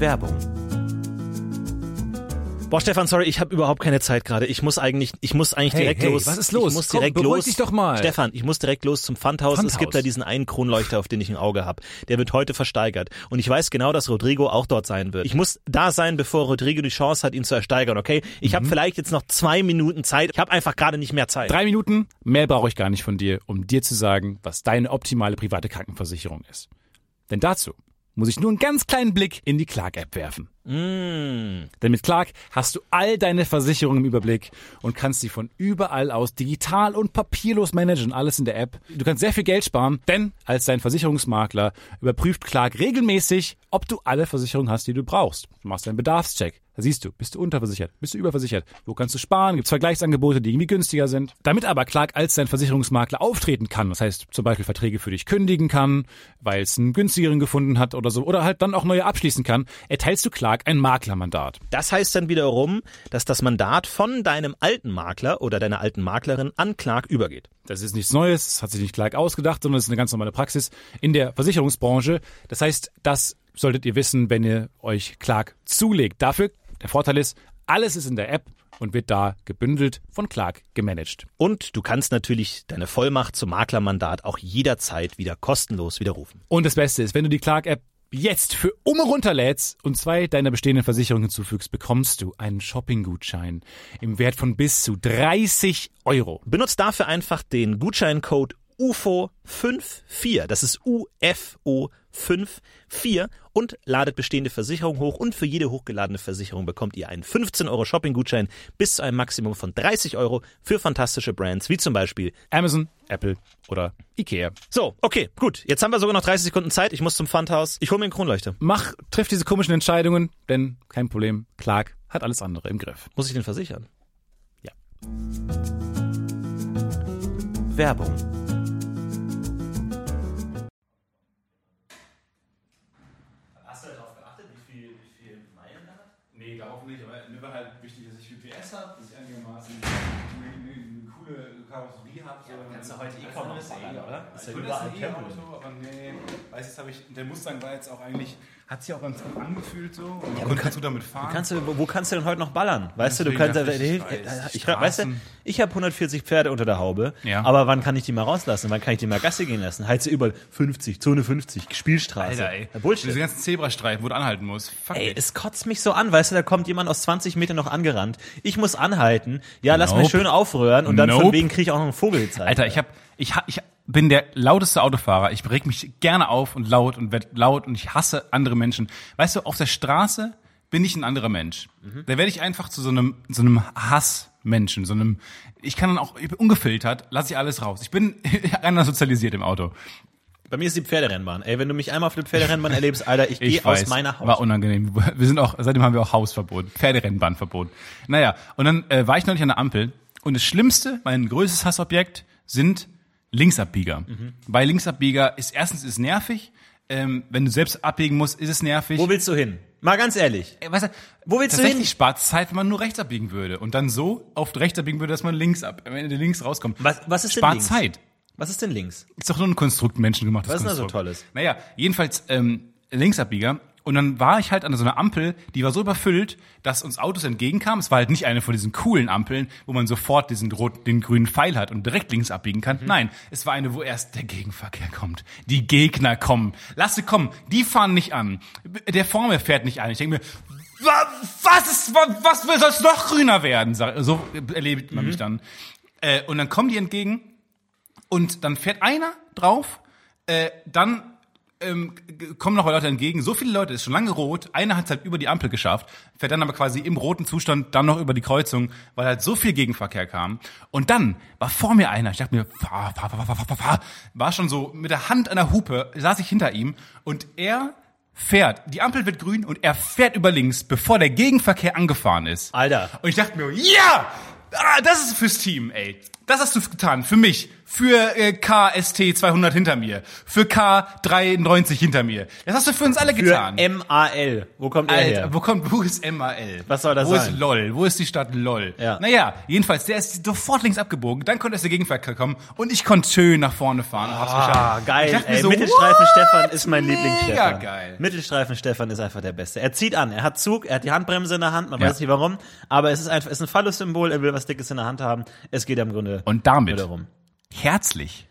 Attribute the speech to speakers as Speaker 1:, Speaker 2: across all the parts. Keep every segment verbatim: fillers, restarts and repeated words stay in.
Speaker 1: Werbung. Boah, Stefan, sorry, ich habe überhaupt keine Zeit gerade. Ich muss eigentlich, ich muss eigentlich
Speaker 2: hey,
Speaker 1: direkt
Speaker 2: hey,
Speaker 1: los.
Speaker 2: Was ist los?
Speaker 1: Ich muss
Speaker 2: Komm,
Speaker 1: direkt
Speaker 2: beruhig
Speaker 1: los.
Speaker 2: dich doch mal.
Speaker 1: Stefan, ich muss direkt los zum Pfandhaus.
Speaker 2: Pfandhaus.
Speaker 1: Es gibt da diesen einen Kronleuchter, auf den ich ein Auge habe. Der wird heute versteigert. Und ich weiß genau, dass Rodrigo auch dort sein wird. Ich muss da sein, bevor Rodrigo die Chance hat, ihn zu ersteigern, okay? Ich mhm. habe vielleicht jetzt noch zwei Minuten Zeit. Ich habe einfach gerade nicht mehr Zeit.
Speaker 2: Drei Minuten? Mehr brauche ich gar nicht von dir, um dir zu sagen, was deine optimale private Krankenversicherung ist. Denn dazu muss ich nur einen ganz kleinen Blick in die Clark-App werfen. Mm. Denn mit Clark hast du all deine Versicherungen im Überblick und kannst sie von überall aus digital und papierlos managen, alles in der App. Du kannst sehr viel Geld sparen, denn als dein Versicherungsmakler überprüft Clark regelmäßig, ob du alle Versicherungen hast, die du brauchst. Du machst einen Bedarfscheck. Da siehst du, bist du unterversichert, bist du überversichert, wo kannst du sparen, gibt es Vergleichsangebote, die irgendwie günstiger sind. Damit aber Clark als dein Versicherungsmakler auftreten kann, das heißt zum Beispiel Verträge für dich kündigen kann, weil es einen günstigeren gefunden hat oder so, oder halt dann auch neue abschließen kann, erteilst du Clark ein Maklermandat.
Speaker 1: Das heißt dann wiederum, dass das Mandat von deinem alten Makler oder deiner alten Maklerin an Clark übergeht.
Speaker 2: Das ist nichts Neues, das hat sich nicht Clark ausgedacht, sondern das ist eine ganz normale Praxis in der Versicherungsbranche. Das heißt, das solltet ihr wissen, wenn ihr euch Clark zulegt. Dafür, der Vorteil ist, alles ist in der App und wird da gebündelt von Clark gemanagt.
Speaker 1: Und du kannst natürlich deine Vollmacht zum Maklermandat auch jederzeit wieder kostenlos widerrufen.
Speaker 2: Und das Beste ist, wenn du die Clark-App jetzt für Umme runterlädst und zwei deiner bestehenden Versicherungen hinzufügst, bekommst du einen Shopping-Gutschein im Wert von bis zu dreißig Euro.
Speaker 1: Benutzt dafür einfach den Gutscheincode U F O vierundfünfzig, das ist U F O vierundfünfzig und ladet bestehende Versicherungen hoch und für jede hochgeladene Versicherung bekommt ihr einen fünfzehn Euro Shopping-Gutschein bis zu einem Maximum von dreißig Euro für fantastische Brands wie zum Beispiel
Speaker 2: Amazon, Apple oder Ikea.
Speaker 1: So, okay, gut. Jetzt haben wir sogar noch dreißig Sekunden Zeit. Ich muss zum Pfandhaus. Ich hole mir einen Kronleuchter.
Speaker 2: Mach, triff diese komischen Entscheidungen, denn kein Problem, Clark hat alles andere im Griff.
Speaker 1: Muss ich den versichern?
Speaker 2: Ja.
Speaker 1: Werbung. Hast du darauf geachtet, wie viel, wie viel Meilen er hat?
Speaker 2: Nee, darauf nicht, aber mir war halt wichtig, dass ich viel P S habe, dass ich einigermaßen eine, eine, eine coole Karosserie habe. So.
Speaker 1: Ja, kannst du heute eh kaum noch ballern, oder?
Speaker 2: Ist ja überall Tempo. Aber nee, weiß jetzt habe ich, der Mustang war jetzt auch eigentlich, hat sich auch ganz gut angefühlt so. Und
Speaker 1: ja,
Speaker 2: konnte
Speaker 1: kann,
Speaker 2: ganz gut damit fahren.
Speaker 1: Kannst du, wo, wo kannst du denn heute noch ballern? Weißt du, du
Speaker 2: Deswegen
Speaker 1: kannst,
Speaker 2: dachte ich,
Speaker 1: ich,
Speaker 2: ich,
Speaker 1: ich, weißt du, ich habe hundertvierzig Pferde unter der Haube,
Speaker 2: ja.
Speaker 1: aber wann kann ich die mal rauslassen? Wann kann ich die mal Gassi gehen lassen? Halt sie überall fünfzig, Zone fünfzig, Spielstraße.
Speaker 2: Alter, ey.
Speaker 1: Ja, Bullshit.
Speaker 2: Diese ganzen Zebrastreifen, wo du anhalten musst. Fuck
Speaker 1: ey,
Speaker 2: it.
Speaker 1: es kotzt mich so an, weißt du, da kommt jemand aus zwanzig Metern noch angerannt. Ich muss anhalten, ja, lass
Speaker 2: Nope.
Speaker 1: mich schön aufrühren und dann
Speaker 2: Nope.
Speaker 1: von wegen kriege ich auch noch einen Vogel gezeigt.
Speaker 2: Alter, ich hab, ich, ich bin der lauteste Autofahrer. Ich reg mich gerne auf und laut und werd laut und ich hasse andere Menschen. Weißt du, auf der Straße bin ich ein anderer Mensch. Mhm. Da werde ich einfach zu so einem, so einem Hassmenschen, so einem, ich kann dann auch, ich bin ungefiltert, lasse ich alles raus. Ich bin anders sozialisiert im Auto.
Speaker 1: Bei mir ist die Pferderennbahn. Ey, wenn du mich einmal auf der Pferderennbahn erlebst, Alter, ich, ich gehe aus meiner Haut.
Speaker 2: War unangenehm. Wir sind auch, seitdem haben wir auch Hausverbot, Pferderennbahnverbot. Naja, und dann äh, war ich neulich an der Ampel und das Schlimmste, mein größtes Hassobjekt sind Linksabbieger. Mhm. Bei Linksabbieger ist erstens ist nervig, ähm, wenn du selbst abbiegen musst, ist es nervig.
Speaker 1: Wo willst du hin? Mal ganz ehrlich.
Speaker 2: Äh, weißt du,
Speaker 1: wo willst du hin?
Speaker 2: Tatsächlich spart es Zeit, wenn man nur rechts abbiegen würde und dann so auf rechts abbiegen würde, dass man links ab, am Ende links rauskommt.
Speaker 1: Was, was ist denn
Speaker 2: spart
Speaker 1: links?
Speaker 2: Zeit.
Speaker 1: Was ist denn links?
Speaker 2: Ist doch nur ein Konstrukt, menschengemachtes
Speaker 1: Was ist da so
Speaker 2: Konstrukt.
Speaker 1: Tolles?
Speaker 2: Naja, jedenfalls ähm, Linksabbieger. Und dann war ich halt an so einer Ampel, die war so überfüllt, dass uns Autos entgegenkamen. Es war halt nicht eine von diesen coolen Ampeln, wo man sofort diesen roten, den grünen Pfeil hat und direkt links abbiegen kann. Mhm. Nein, es war eine, wo erst der Gegenverkehr kommt. Die Gegner kommen. Lass sie kommen. Die fahren nicht an. Der vor mir fährt nicht an. Ich denke mir, was ist, was soll es noch grüner werden? So erlebt man mhm. mich dann. Äh, und dann kommen die entgegen und dann fährt einer drauf, äh, dann ähm, kommen noch Leute entgegen. So viele Leute, ist schon lange rot. Einer hat es halt über die Ampel geschafft, fährt dann aber quasi im roten Zustand dann noch über die Kreuzung, weil halt so viel Gegenverkehr kam. Und dann war vor mir einer, ich dachte mir, fahr, fahr, fahr, fahr, fahr, fahr, war schon so mit der Hand an der Hupe, saß ich hinter ihm und er fährt, die Ampel wird grün und er fährt über links, bevor der Gegenverkehr angefahren ist.
Speaker 1: Alter.
Speaker 2: Und ich dachte mir, ja! Ah, das ist fürs Team, ey. Das hast du getan, für mich, für äh, K S T zweihundert hinter mir, für K dreiundneunzig hinter mir. Das hast du für uns alle
Speaker 1: Für
Speaker 2: getan.
Speaker 1: M A L. Wo kommt er
Speaker 2: Alter,
Speaker 1: her?
Speaker 2: wo kommt, wo ist M A L?
Speaker 1: Was soll das
Speaker 2: wo
Speaker 1: sein?
Speaker 2: Wo ist LOL? Wo ist die Stadt LOL?
Speaker 1: Ja.
Speaker 2: Naja, jedenfalls, der ist sofort links abgebogen, dann konnte er aus der Gegenverkehr kommen und ich konnte schön nach vorne fahren. Und hab's
Speaker 1: Ah,
Speaker 2: geschafft.
Speaker 1: geil.
Speaker 2: Ich dachte mir
Speaker 1: Ey,
Speaker 2: so,
Speaker 1: Mittelstreifen
Speaker 2: what?
Speaker 1: Stefan ist mein
Speaker 2: Mega
Speaker 1: Lieblingsstefan.
Speaker 2: geil.
Speaker 1: Mittelstreifen Stefan ist einfach der Beste. Er zieht an, er hat Zug, er hat die Handbremse in der Hand, man
Speaker 2: Ja.
Speaker 1: weiß nicht warum, aber es ist einfach, es ist ein Phallus-Symbol, er will was Dickes in der Hand haben. Es geht im Grunde
Speaker 2: Und damit
Speaker 1: nur darum.
Speaker 2: herzlich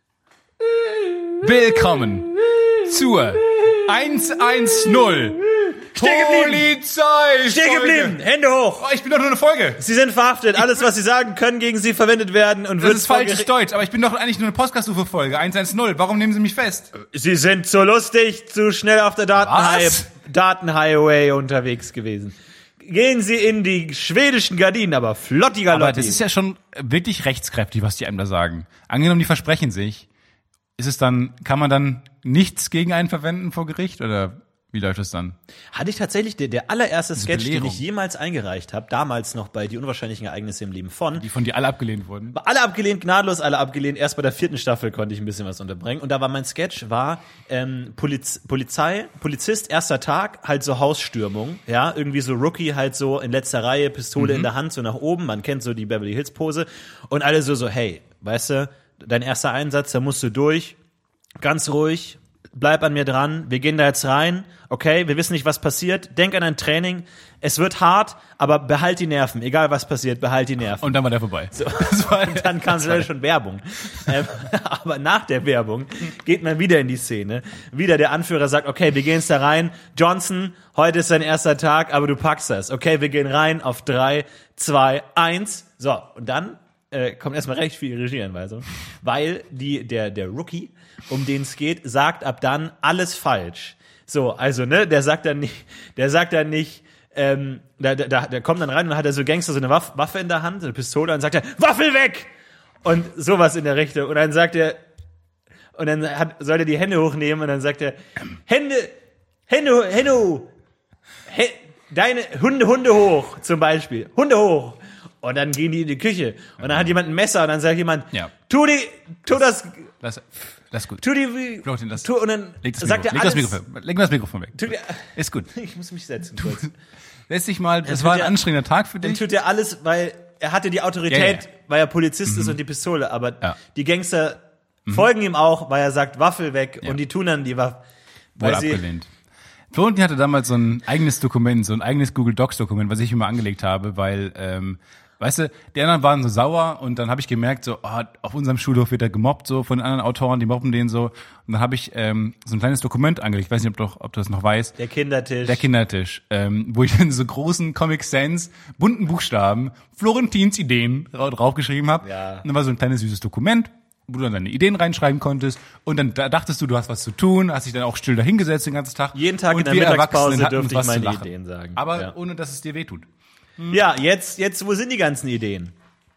Speaker 2: willkommen zur hundertzehn
Speaker 1: Stehen geblieben.
Speaker 2: Polizei.
Speaker 1: Stehen geblieben, Hände hoch.
Speaker 2: Oh, ich bin doch nur eine Folge.
Speaker 1: Sie sind verhaftet, alles was Sie sagen, können gegen Sie verwendet werden und
Speaker 2: Das
Speaker 1: wird
Speaker 2: ist
Speaker 1: vor
Speaker 2: falsches
Speaker 1: Geri-
Speaker 2: Deutsch, aber ich bin doch eigentlich nur eine Podcast-U F O-Folge, hundertzehn. Warum nehmen Sie mich fest?
Speaker 1: Sie sind zu lustig, zu schnell auf der Datenhi-
Speaker 2: Was?
Speaker 1: Datenhighway unterwegs gewesen. Gehen Sie in die schwedischen Gardinen, aber flottiger
Speaker 2: Aber
Speaker 1: Lotti.
Speaker 2: das ist ja schon wirklich rechtskräftig, was die einem da sagen. Angenommen, die versprechen sich. Ist es dann, kann man dann nichts gegen einen verwenden vor Gericht oder wie läuft das dann?
Speaker 1: Hatte ich tatsächlich, der, der allererste Sketch, den
Speaker 2: Belehrung.
Speaker 1: ich jemals eingereicht habe, damals noch bei Die unwahrscheinlichen Ereignisse im Leben von,
Speaker 2: Die von dir alle abgelehnt wurden?
Speaker 1: alle abgelehnt, gnadenlos alle abgelehnt. Erst bei der vierten Staffel konnte ich ein bisschen was unterbringen. Und da war mein Sketch, war ähm, Poliz Polizei, Polizist, erster Tag, halt so Hausstürmung. Ja, irgendwie so Rookie, halt so in letzter Reihe, Pistole in der Hand, so nach oben. Man kennt so die Beverly Hills Pose. Und alle so, so, hey, weißt du, dein erster Einsatz, da musst du durch. Ganz ruhig, bleib an mir dran, wir gehen da jetzt rein, okay, wir wissen nicht, was passiert, denk an dein Training, es wird hart, aber behalt die Nerven, egal was passiert, behalt die Nerven.
Speaker 2: Und dann war der vorbei.
Speaker 1: So. Und dann kam leider schon Werbung. Ähm, aber nach der Werbung geht man wieder in die Szene. Wieder der Anführer sagt, okay, wir gehen jetzt da rein. Johnson, heute ist dein erster Tag, aber du packst das. Okay, wir gehen rein auf drei, zwei, eins. So, und dann äh, kommt erstmal recht viel Regieanweisung, weil die, der, der Rookie, um den es geht, sagt ab dann alles falsch. So, also, ne, der sagt dann nicht, der sagt dann nicht, ähm, da, da, der kommt dann rein und hat er so Gangster so eine Waffe, Waffe in der Hand, eine Pistole, und sagt er, Waffe weg! Und sowas in der Richtung. Und dann sagt er, und dann hat, soll er die Hände hochnehmen, und dann sagt er, Hände, Hände, Hände, hoch. He, deine Hunde, Hunde hoch, zum Beispiel. Hunde hoch. Und dann gehen die in die Küche. Und dann hat jemand ein Messer, und dann sagt jemand,
Speaker 2: Ja.
Speaker 1: tu die, tu das,
Speaker 2: Das, das ist gut.
Speaker 1: tu die,
Speaker 2: Florentin, das-
Speaker 1: tu, und dann
Speaker 2: Leg das,
Speaker 1: sagt
Speaker 2: Mikro,
Speaker 1: er
Speaker 2: leg, das
Speaker 1: alles.
Speaker 2: Mikrofon, leg das Mikrofon weg.
Speaker 1: Tu dir,
Speaker 2: Ist gut.
Speaker 1: ich muss mich setzen kurz.
Speaker 2: Lässt sich mal, das
Speaker 1: tut
Speaker 2: war ein
Speaker 1: ja-
Speaker 2: anstrengender Tag für
Speaker 1: Dann
Speaker 2: dich.
Speaker 1: tut er alles, weil er hatte die Autorität,
Speaker 2: Ja, ja.
Speaker 1: weil er Polizist ist und die Pistole, aber
Speaker 2: Ja.
Speaker 1: die Gangster folgen ihm auch, weil er sagt, Waffe weg,
Speaker 2: Ja.
Speaker 1: und die tun dann die Waffe.
Speaker 2: Wohl
Speaker 1: Weil sie,
Speaker 2: abgelehnt. Florentin hatte damals so ein eigenes Dokument, so ein eigenes Google Docs Dokument, was ich immer angelegt habe, weil, ähm, weißt du, die anderen waren so sauer und dann habe ich gemerkt, so, oh, auf unserem Schulhof wird er gemobbt, so von den anderen Autoren, die mobben den so. Und dann habe ich ähm, so ein kleines Dokument angelegt, ich weiß nicht, ob du, ob du das noch weißt.
Speaker 1: der Kindertisch.
Speaker 2: Der Kindertisch, ähm, wo ich in so großen Comic Sans, bunten Buchstaben, Florentins Ideen dra- draufgeschrieben habe.
Speaker 1: Ja.
Speaker 2: Und dann war so ein kleines süßes Dokument, wo du dann deine Ideen reinschreiben konntest. Und dann da dachtest du, du hast was zu tun, hast dich dann auch still dahingesetzt den ganzen Tag.
Speaker 1: Jeden Tag
Speaker 2: und
Speaker 1: in der
Speaker 2: wir
Speaker 1: Mittagspause
Speaker 2: Erwachsenen hatten
Speaker 1: dürfte ich
Speaker 2: was zu
Speaker 1: meine
Speaker 2: lachen.
Speaker 1: Ideen sagen.
Speaker 2: Aber
Speaker 1: Ja.
Speaker 2: ohne, dass es dir wehtut.
Speaker 1: Ja, jetzt, jetzt, wo sind die ganzen Ideen?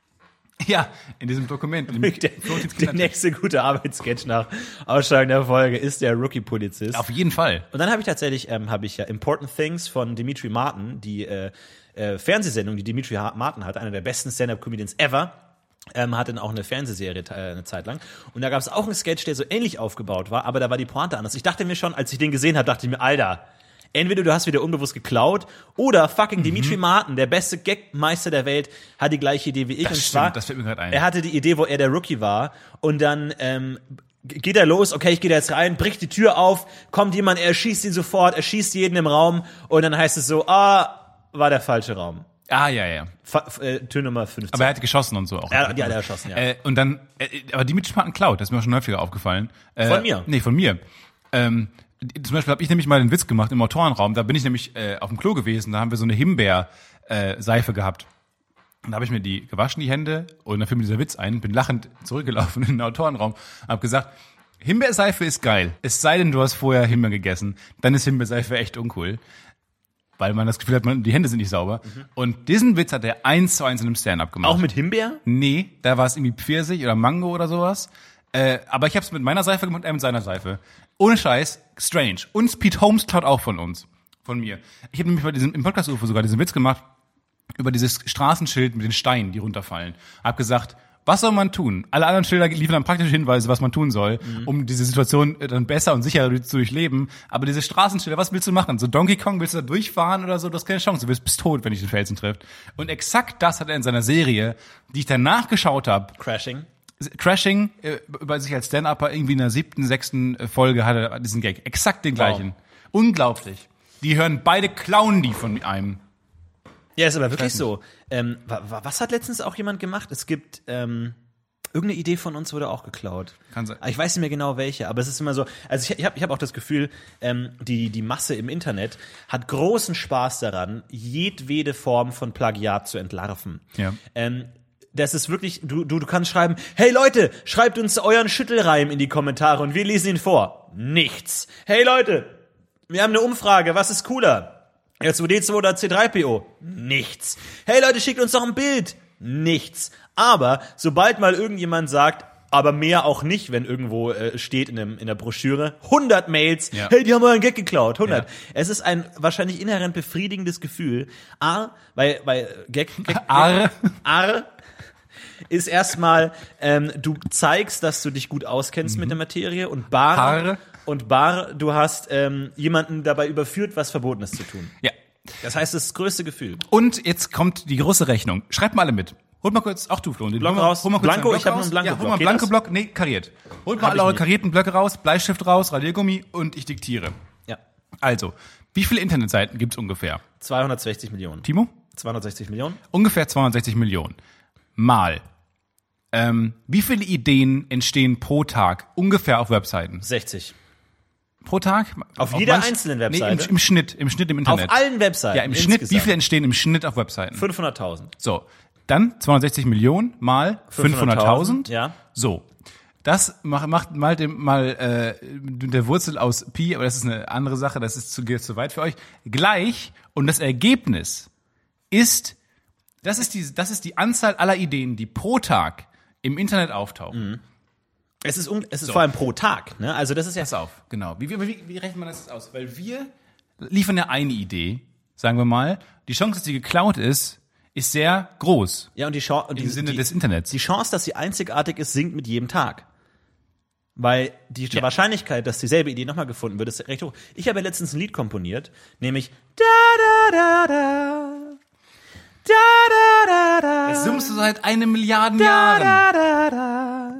Speaker 2: Ja, in diesem Dokument. In dem
Speaker 1: Der,
Speaker 2: Florentins
Speaker 1: der
Speaker 2: Kindertisch.
Speaker 1: nächste gute Arbeitssketch nach Ausstrahlung der Folge ist der Rookie-Polizist.
Speaker 2: Auf jeden Fall.
Speaker 1: Und dann habe ich tatsächlich, ähm, habe ich ja Important Things von Dimitri Martin, die äh, äh, Fernsehsendung, die Dimitri Martin hat, einer der besten Stand-Up-Comedians ever, ähm, hat dann auch eine Fernsehserie äh, eine Zeit lang. Und da gab es auch einen Sketch, der so ähnlich aufgebaut war, aber da war die Pointe anders. Ich dachte mir schon, als ich den gesehen habe, dachte ich mir, Alter, entweder du hast wieder unbewusst geklaut oder fucking
Speaker 2: Mhm.
Speaker 1: Dimitri Martin, der beste Gagmeister der Welt, hat die gleiche Idee wie ich.
Speaker 2: Das
Speaker 1: und
Speaker 2: stimmt,
Speaker 1: zwar,
Speaker 2: das fällt mir gerade ein.
Speaker 1: er hatte die Idee, wo er der Rookie war, und dann ähm, g- geht er los, okay, ich gehe da jetzt rein, bricht die Tür auf, kommt jemand, er schießt ihn sofort, er schießt jeden im Raum, und dann heißt es so, ah, war der falsche Raum.
Speaker 2: Ah, ja, ja.
Speaker 1: Fa äh, Tür Nummer fünfzehn.
Speaker 2: Aber er hat geschossen und so auch.
Speaker 1: Ja, die hat er erschossen, ja.
Speaker 2: Äh, und dann, äh, aber Dimitri Martin klaut, das ist mir schon häufiger aufgefallen. Äh,
Speaker 1: Von mir?
Speaker 2: Nee, von mir. Ähm, zum Beispiel habe ich nämlich mal den Witz gemacht im Autorenraum, da bin ich nämlich äh, auf dem Klo gewesen, da haben wir so eine Himbeer-Seife gehabt. Und da habe ich mir die gewaschen, die Hände, und dann fiel mir dieser Witz ein, bin lachend zurückgelaufen in den Autorenraum, habe gesagt, Himbeerseife ist geil, es sei denn, du hast vorher Himbeer gegessen, dann ist Himbeerseife echt uncool. Weil man das Gefühl hat, man, die Hände sind nicht sauber.
Speaker 1: Mhm.
Speaker 2: Und diesen Witz hat er eins zu eins in einem Stand-up gemacht.
Speaker 1: Auch mit Himbeer?
Speaker 2: Nee, da war es irgendwie Pfirsich oder Mango oder sowas. Äh, aber ich habe es mit meiner Seife gemacht, er mit seiner Seife. Ohne Scheiß, strange. Und Pete Holmes klaut auch von uns, von mir. Ich habe nämlich bei diesem, im Podcast-U F O sogar diesen Witz gemacht über dieses Straßenschild mit den Steinen, die runterfallen. Hab gesagt, Was soll man tun? Alle anderen Schilder liefern dann praktische Hinweise, was man tun soll, mhm. um diese Situation dann besser und sicherer zu durchleben. Aber diese Straßenschilder, was willst du machen? So Donkey Kong, willst du da durchfahren oder so? Du hast keine Chance, du bist, bist tot, wenn dich den Felsen trifft. Und exakt das hat er in seiner Serie, die ich danach geschaut habe.
Speaker 1: Crashing.
Speaker 2: Crashing, äh, bei sich als Stand-Upper irgendwie in der siebten, sechsten Folge hat er diesen Gag. Exakt den gleichen. Wow. Unglaublich. Die hören beide klauen die von einem.
Speaker 1: Ja, ist aber wirklich so. Ähm, was hat letztens auch jemand gemacht? Es gibt ähm, irgendeine Idee von uns wurde auch geklaut.
Speaker 2: Kann sein.
Speaker 1: Ich weiß nicht mehr genau welche, aber es ist immer so. Also ich, ich habe ich hab auch das Gefühl, ähm, die die Masse im Internet hat großen Spaß daran, jedwede Form von Plagiat zu entlarven.
Speaker 2: Ja.
Speaker 1: Ähm, das ist wirklich. Du du du kannst schreiben: Hey Leute, schreibt uns euren Schüttelreim in die Kommentare und wir lesen ihn vor. Nichts. Hey Leute, wir haben eine Umfrage. Was ist cooler? R zwei D zwei oder C drei P O? Nichts. Hey Leute, schickt uns doch ein Bild. Nichts. Aber sobald mal irgendjemand sagt, aber mehr auch nicht, wenn irgendwo äh, steht in, dem, in der Broschüre, hundert Mails, ja. Hey, die haben euren Gag geklaut, hundert. Ja. Es ist ein wahrscheinlich inhärent befriedigendes Gefühl. A, weil, weil Gag, Gag, Gag
Speaker 2: Ar.
Speaker 1: Ar ist erstmal, ähm, du zeigst, dass du dich gut auskennst mhm. mit der Materie und Bar.
Speaker 2: Har.
Speaker 1: Und Bar, du hast ähm, jemanden dabei überführt, was Verbotenes zu tun.
Speaker 2: Ja.
Speaker 1: Das heißt, das, ist das größte Gefühl.
Speaker 2: Und jetzt kommt die große Rechnung. Schreibt mal alle mit. Holt mal kurz, auch du, Flo. Den
Speaker 1: Block raus.
Speaker 2: Hol mal kurz
Speaker 1: Blanko,
Speaker 2: Block
Speaker 1: ich habe
Speaker 2: raus.
Speaker 1: einen Blanko-Block.
Speaker 2: Ja, hol mal einen Blanko-Block. Nee, kariert. Holt mal alle eure karierten Blöcke raus, Bleistift raus, Radiergummi und ich diktiere.
Speaker 1: Ja.
Speaker 2: Also, wie viele Internetseiten gibt's ungefähr?
Speaker 1: zweihundertsechzig Millionen.
Speaker 2: Timo?
Speaker 1: zweihundertsechzig Millionen.
Speaker 2: Ungefähr zweihundertsechzig Millionen. Mal. Ähm, wie viele Ideen entstehen pro Tag ungefähr auf Webseiten?
Speaker 1: sechzig.
Speaker 2: Pro Tag?
Speaker 1: Auf, auf jeder manch, einzelnen Webseite?
Speaker 2: Nee, im, im Schnitt, im Schnitt im Internet.
Speaker 1: Auf allen Webseiten?
Speaker 2: Ja, im Schnitt. Insgesamt. Wie viele entstehen im Schnitt auf Webseiten?
Speaker 1: fünfhunderttausend.
Speaker 2: So. Dann zweihundertsechzig Millionen mal fünfhunderttausend.
Speaker 1: Ja.
Speaker 2: So. Das macht, macht mal, dem, mal äh, der Wurzel aus Pi, aber das ist eine andere Sache, das ist zu, geht zu weit für euch. Gleich, und das Ergebnis ist, das ist die, das ist die Anzahl aller Ideen, die pro Tag im Internet auftauchen.
Speaker 1: Mhm. Es ist, un- es ist so. Vor allem pro Tag, ne? Also das ist ja.
Speaker 2: Pass auf, genau. Wie, wie, wie rechnet man das aus? Weil wir liefern ja eine Idee, sagen wir mal. Die Chance, dass die geklaut ist, ist sehr groß.
Speaker 1: Ja, und die Chance,
Speaker 2: im Sinne
Speaker 1: die,
Speaker 2: des Internets.
Speaker 1: Die Chance, dass sie einzigartig ist, sinkt mit jedem Tag. Weil die ja. Wahrscheinlichkeit, dass dieselbe Idee nochmal gefunden wird, ist recht hoch. Ich habe ja letztens ein Lied komponiert, nämlich da da da da da da da da.
Speaker 2: Das summst du seit einem Milliarden Jahren.
Speaker 1: Da da da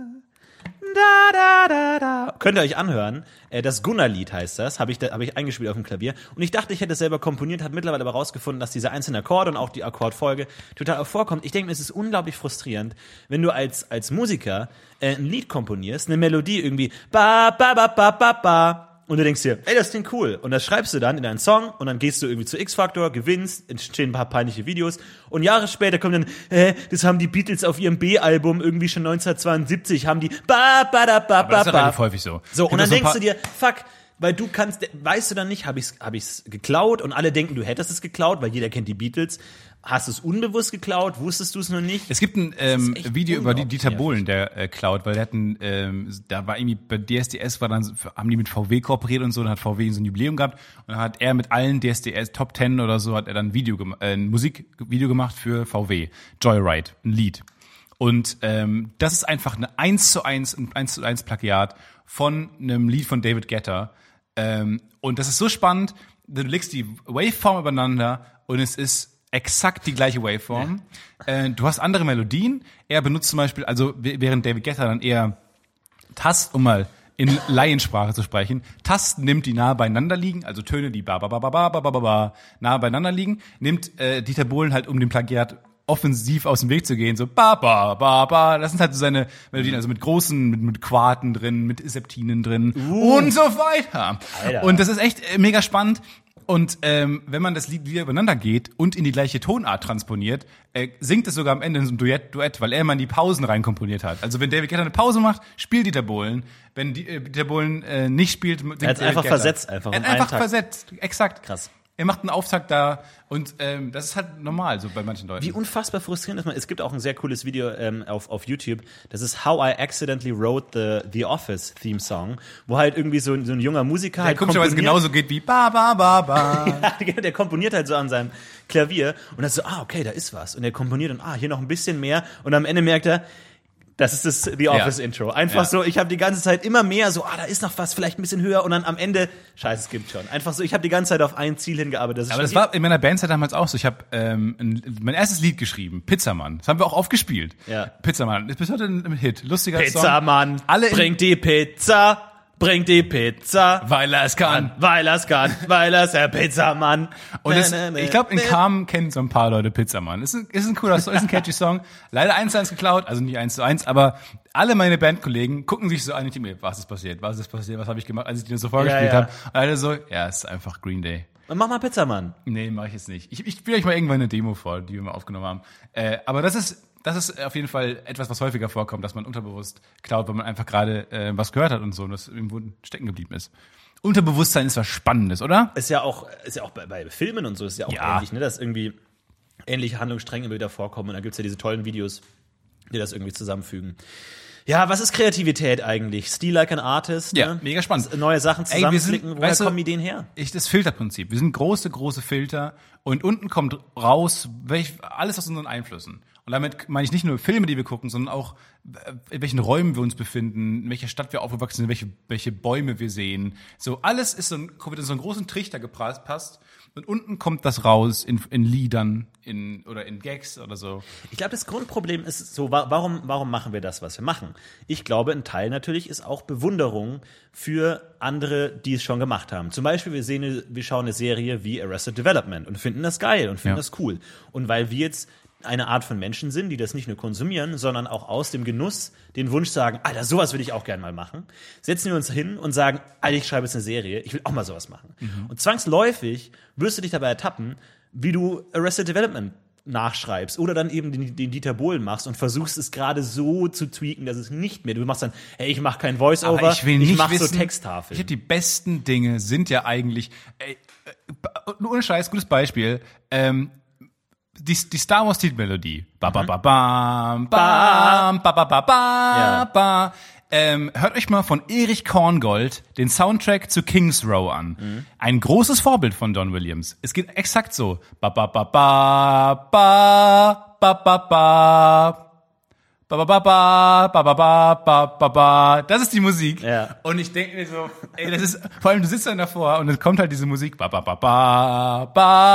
Speaker 1: da da da da. Könnt ihr euch anhören? Das Gunnar-Lied heißt das, habe ich, da, hab ich eingespielt auf dem Klavier. Und ich dachte, ich hätte es selber komponiert, habe mittlerweile aber rausgefunden, dass diese einzelnen Akkorde und auch die Akkordfolge total vorkommt. Ich denke mir, es ist unglaublich frustrierend, wenn du als, als Musiker äh, ein Lied komponierst, eine Melodie irgendwie ba ba ba ba ba ba und du denkst dir, ey, das klingt cool. Und das schreibst du dann in deinen Song und dann gehst du irgendwie zu X-Factor, gewinnst, entstehen ein paar peinliche Videos und Jahre später kommt dann, äh, das haben die Beatles auf ihrem B-Album irgendwie schon neunzehnhundertzweiundsiebzig, haben die ba ba da ba ba ba.
Speaker 2: Das ist relativ häufig so.
Speaker 1: So, und dann denkst du dir, fuck, weil du kannst, weißt du dann nicht, habe ich's, hab ich's geklaut und alle denken, du hättest es geklaut, weil jeder kennt die Beatles. Hast du es unbewusst geklaut? Wusstest du es noch nicht?
Speaker 2: Es gibt ein ähm, Video über die Dieter Bohlen, der äh, klaut, weil der hat ein, ähm, da war irgendwie bei D S D S war dann haben die mit V W kooperiert und so, dann hat V W so ein Jubiläum gehabt und dann hat er mit allen D S D S Top Ten oder so hat er dann ein Video gem- äh, ein Musikvideo gemacht für V W, Joyride, ein Lied. Und ähm, das ist einfach eine eins zu eins ein eins zu eins Plagiat von einem Lied von David Guetta. Ähm, und das ist so spannend, du legst die Waveform übereinander und es ist exakt die gleiche Waveform. Ja. Äh, du hast andere Melodien. Er benutzt zum Beispiel, also während David Guetta dann eher Tasten, um mal in Laiensprache zu sprechen, Tasten nimmt, die nahe beieinander liegen, also Töne, die ba ba ba ba ba ba ba ba nahe beieinander liegen, nimmt äh, Dieter Bohlen halt, um dem Plagiat offensiv aus dem Weg zu gehen, so ba ba ba ba. Das sind halt so seine Melodien, also mit großen, mit, mit Quarten drin, mit Septinen drin uh. und so weiter. Alter. Und das ist echt äh, mega spannend. Und ähm, wenn man das Lied wieder übereinander geht und in die gleiche Tonart transponiert, äh, singt es sogar am Ende in so ein Duett, Duett, weil er immer in die Pausen reinkomponiert hat. Also wenn David Guetta eine Pause macht, spielt Dieter Bohlen. Wenn die, äh, Dieter Bohlen äh, nicht spielt, singt
Speaker 1: er hat einfach
Speaker 2: Guetta.
Speaker 1: versetzt, einfach.
Speaker 2: Er hat einfach versetzt, exakt.
Speaker 1: Krass.
Speaker 2: Er macht einen Auftakt da und ähm, das ist halt normal so bei manchen Leuten.
Speaker 1: Wie unfassbar frustrierend ist man. Es gibt auch ein sehr cooles Video ähm, auf, auf YouTube. Das ist How I Accidentally Wrote the The Office Theme Song, wo halt irgendwie so, so ein junger Musiker
Speaker 2: der
Speaker 1: halt
Speaker 2: komischerweise genauso geht wie ba ba ba ba.
Speaker 1: Ja, der komponiert halt so an seinem Klavier und dann so, ah, okay, da ist was. Und er komponiert und ah, hier noch ein bisschen mehr und am Ende merkt er, Das ist das The Office ja. Intro. Einfach ja. so, ich habe die ganze Zeit immer mehr so, ah, da ist noch was, vielleicht ein bisschen höher und dann am Ende, scheiße, es gibt schon. Einfach so, ich habe die ganze Zeit auf ein Ziel hingearbeitet. Das
Speaker 2: Aber das war in meiner Bandzeit damals auch so. Ich habe ähm, ein, mein erstes Lied geschrieben, Pizzamann. Das haben wir auch oft gespielt. Ja. Pizzamann, ist bis heute ein Hit. Lustiger Song.
Speaker 1: Pizzamann, alle bringt die Pizza. Bringt die Pizza,
Speaker 2: weil er es kann,
Speaker 1: weil er es kann, weil er es der Pizzamann.
Speaker 2: Und das, ich glaube, in Kam kennen so ein paar Leute Pizzamann. Ist ein, ist ein cooler Song, ist ein catchy Song. Leider eins zu eins geklaut, also nicht eins zu eins, aber alle meine Bandkollegen gucken sich so an und denken mir, was ist passiert, was ist passiert, was habe ich gemacht, als ich dir so vorgespielt ja, ja. habe. Und alle so, ja, es ist einfach Green Day.
Speaker 1: Und mach mal Pizzamann.
Speaker 2: Nee, mach ich jetzt nicht. Ich, ich spiele euch mal irgendwann eine Demo vor, die wir mal aufgenommen haben. Äh, aber das ist Das ist auf jeden Fall etwas, was häufiger vorkommt, dass man unterbewusst klaut, wenn man einfach gerade äh, was gehört hat und so und das irgendwo stecken geblieben ist. Unterbewusstsein ist was Spannendes, oder?
Speaker 1: Ist ja auch, ist ja auch bei, bei Filmen und so ist ja auch ja. ähnlich, ne? Dass irgendwie ähnliche Handlungsstränge wieder vorkommen und dann gibt's ja diese tollen Videos, die das irgendwie zusammenfügen. Ja, was ist Kreativität eigentlich? Steal like an artist,
Speaker 2: ja,
Speaker 1: ne?
Speaker 2: Mega spannend.
Speaker 1: Neue Sachen zusammenklicken, woher kommen Ideen her?
Speaker 2: Ich, das Filterprinzip. Wir sind große, große Filter und unten kommt raus welch, alles aus unseren Einflüssen. Und damit meine ich nicht nur Filme, die wir gucken, sondern auch, in welchen Räumen wir uns befinden, in welcher Stadt wir aufgewachsen sind, welche, welche Bäume wir sehen. So, alles ist so ein, wird in so einen großen Trichter gepasst. Und unten kommt das raus in, in Liedern, in, oder in Gags oder so.
Speaker 1: Ich glaube, das Grundproblem ist so, warum, warum machen wir das, was wir machen? Ich glaube, ein Teil natürlich ist auch Bewunderung für andere, die es schon gemacht haben. Zum Beispiel, wir sehen, wir schauen eine Serie wie Arrested Development und finden das geil und finden ja. das cool. Und weil wir jetzt eine Art von Menschen sind, die das nicht nur konsumieren, sondern auch aus dem Genuss den Wunsch sagen, Alter, sowas will ich auch gerne mal machen, setzen wir uns hin und sagen, Alter, ich schreibe jetzt eine Serie, ich will auch mal sowas machen. Mhm. Und zwangsläufig wirst du dich dabei ertappen, wie du Arrested Development nachschreibst oder dann eben den, den Dieter Bohlen machst und versuchst es gerade so zu tweaken, dass es nicht mehr, du machst dann, hey, ich mache kein Voice-Over,
Speaker 2: aber ich will nicht
Speaker 1: ich mache
Speaker 2: wissen,
Speaker 1: so Texttafeln.
Speaker 2: Ich hab die besten Dinge sind ja eigentlich, ey, äh, ohne Scheiß, gutes Beispiel, ähm, Die, die Star Wars Titelmelodie. Ba ba ba bam, bam, ba ba ba ba ba. Ähm, hört euch mal von Erich Korngold den Soundtrack zu King's Row an. Mhm. Ein großes Vorbild von John Williams. Es geht exakt so. Ba ba ba ba ba ba ba ba. Ba ba ba ba ba ba ba ba ba. Das ist die Musik. Ja. Und ich denke mir so, ey, das ist, vor allem du sitzt dann davor und es kommt halt diese Musik, ba ba ba ba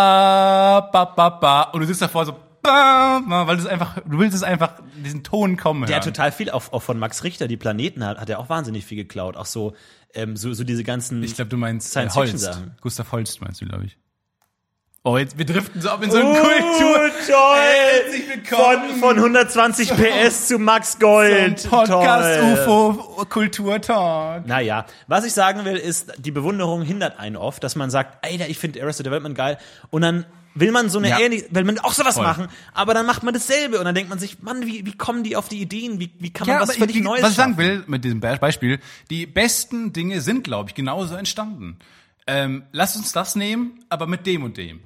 Speaker 2: ba ba ba ba und du sitzt davor so, ba, weil du es einfach, du willst es einfach diesen Ton kommen hören.
Speaker 1: Der hat total viel, auch, auch von Max Richter, die Planeten hat, hat er auch wahnsinnig viel geklaut. Auch so, ähm, so, so diese ganzen.
Speaker 2: Ich glaube, du meinst äh, Holst. Gustav Holst meinst du, glaube ich. Oh, jetzt, wir driften so ab in so eine
Speaker 1: uh,
Speaker 2: Kultur.
Speaker 1: Toll! Herzlich willkommen! Von, von hundertzwanzig P S zu Max Gold.
Speaker 2: Zum Podcast U F O Kultur Talk.
Speaker 1: Naja, was ich sagen will, ist, die Bewunderung hindert einen oft, dass man sagt, Alter, ich finde Arrested Development geil. Und dann will man so eine
Speaker 2: ja.
Speaker 1: ähnliche, will man auch sowas Voll. machen, aber dann macht man dasselbe. Und dann denkt man sich, Mann, wie, wie kommen die auf die Ideen? Wie, wie kann man
Speaker 2: ja,
Speaker 1: was völlig
Speaker 2: die,
Speaker 1: Neues
Speaker 2: Was ich
Speaker 1: schaffen?
Speaker 2: sagen will mit diesem Beispiel, die besten Dinge sind, glaube ich, genauso entstanden. Ähm, lass uns das nehmen, aber mit dem und dem.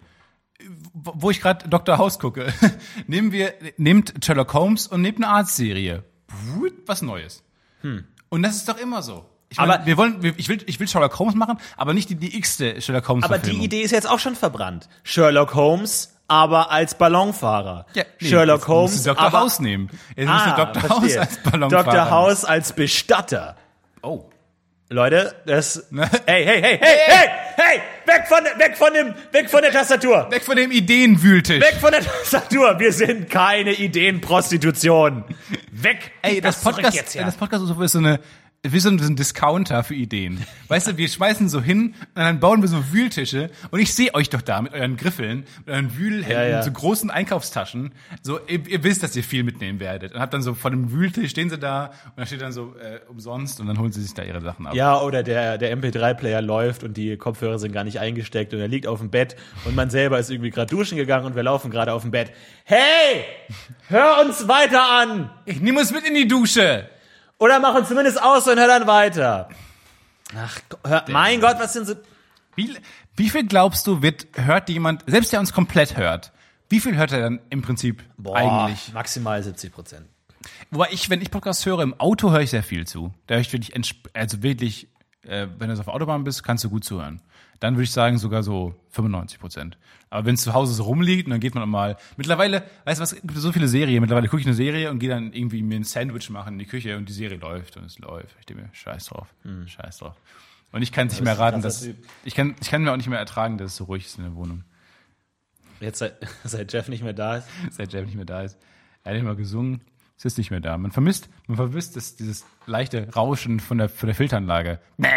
Speaker 2: Wo ich gerade Doktor House gucke, nehmen wir, nehmt Sherlock Holmes und nehmt eine Arztserie. Was Neues. Hm. Und das ist doch immer so. Ich mein, aber wir wollen, ich will, ich will Sherlock Holmes machen, aber nicht die, die x-te Sherlock Holmes
Speaker 1: Aber die Idee ist jetzt auch schon verbrannt. Sherlock Holmes, aber als Ballonfahrer. Ja, nee,
Speaker 2: Sherlock Holmes, musst du Doktor House nehmen. Jetzt
Speaker 1: ah,
Speaker 2: musst du Doktor House als Ballonfahrer.
Speaker 1: Doktor House als Bestatter.
Speaker 2: Oh.
Speaker 1: Leute, das, hey, hey, hey, hey, hey, hey, weg von, weg von dem, weg von der Tastatur.
Speaker 2: Weg von dem Ideenwühltisch.
Speaker 1: Weg von der Tastatur. Wir sind keine Ideenprostitution. Weg.
Speaker 2: Ey, das, das Podcast, jetzt, ja. das Podcast ist so eine, wie so ein Discounter für Ideen. Weißt du, wir schmeißen so hin und dann bauen wir so Wühltische und ich sehe euch doch da mit euren Griffeln, mit euren Wühlhänden, ja, ja. so großen Einkaufstaschen. So, ihr, ihr wisst, dass ihr viel mitnehmen werdet. Und habt dann so vor dem Wühltisch stehen sie da und da steht dann so äh, umsonst und dann holen sie sich da ihre Sachen ab.
Speaker 1: Ja, oder der, der M P drei Player läuft und die Kopfhörer sind gar nicht eingesteckt und er liegt auf dem Bett und man selber ist irgendwie gerade duschen gegangen und wir laufen gerade auf dem Bett. Hey! Hör uns weiter an!
Speaker 2: Ich nehme uns mit in die Dusche!
Speaker 1: Oder mach uns zumindest aus und hör dann weiter. Ach, hör, mein Gott, was sind so...
Speaker 2: Wie, wie viel glaubst du, wird hört jemand, selbst der uns komplett hört, wie viel hört er dann im Prinzip
Speaker 1: Boah,
Speaker 2: eigentlich?
Speaker 1: Maximal siebzig Prozent.
Speaker 2: Wobei ich, wenn ich Podcasts höre, im Auto höre ich sehr viel zu. Da höre ich wirklich, also wirklich Äh, wenn du auf der Autobahn bist, kannst du gut zuhören. Dann würde ich sagen sogar so fünfundneunzig Prozent. Aber wenn es zu Hause so rumliegt, und dann geht man mal. Mittlerweile, weißt du was, es gibt so viele Serien. Mittlerweile gucke ich eine Serie und gehe dann irgendwie mir ein Sandwich machen in die Küche und die Serie läuft und es läuft. Ich denke mir, scheiß drauf, hm. scheiß drauf. Und ich kann es nicht mehr raten, dass ich kann, ich kann mir auch nicht mehr ertragen, dass es so ruhig ist in der Wohnung.
Speaker 1: Jetzt seit, seit Jeff nicht mehr da ist.
Speaker 2: Seit Jeff nicht mehr da ist. Er hat immer gesungen. Es ist nicht mehr da. Man vermisst, man vermisst das, dieses leichte Rauschen von der, von der Filteranlage.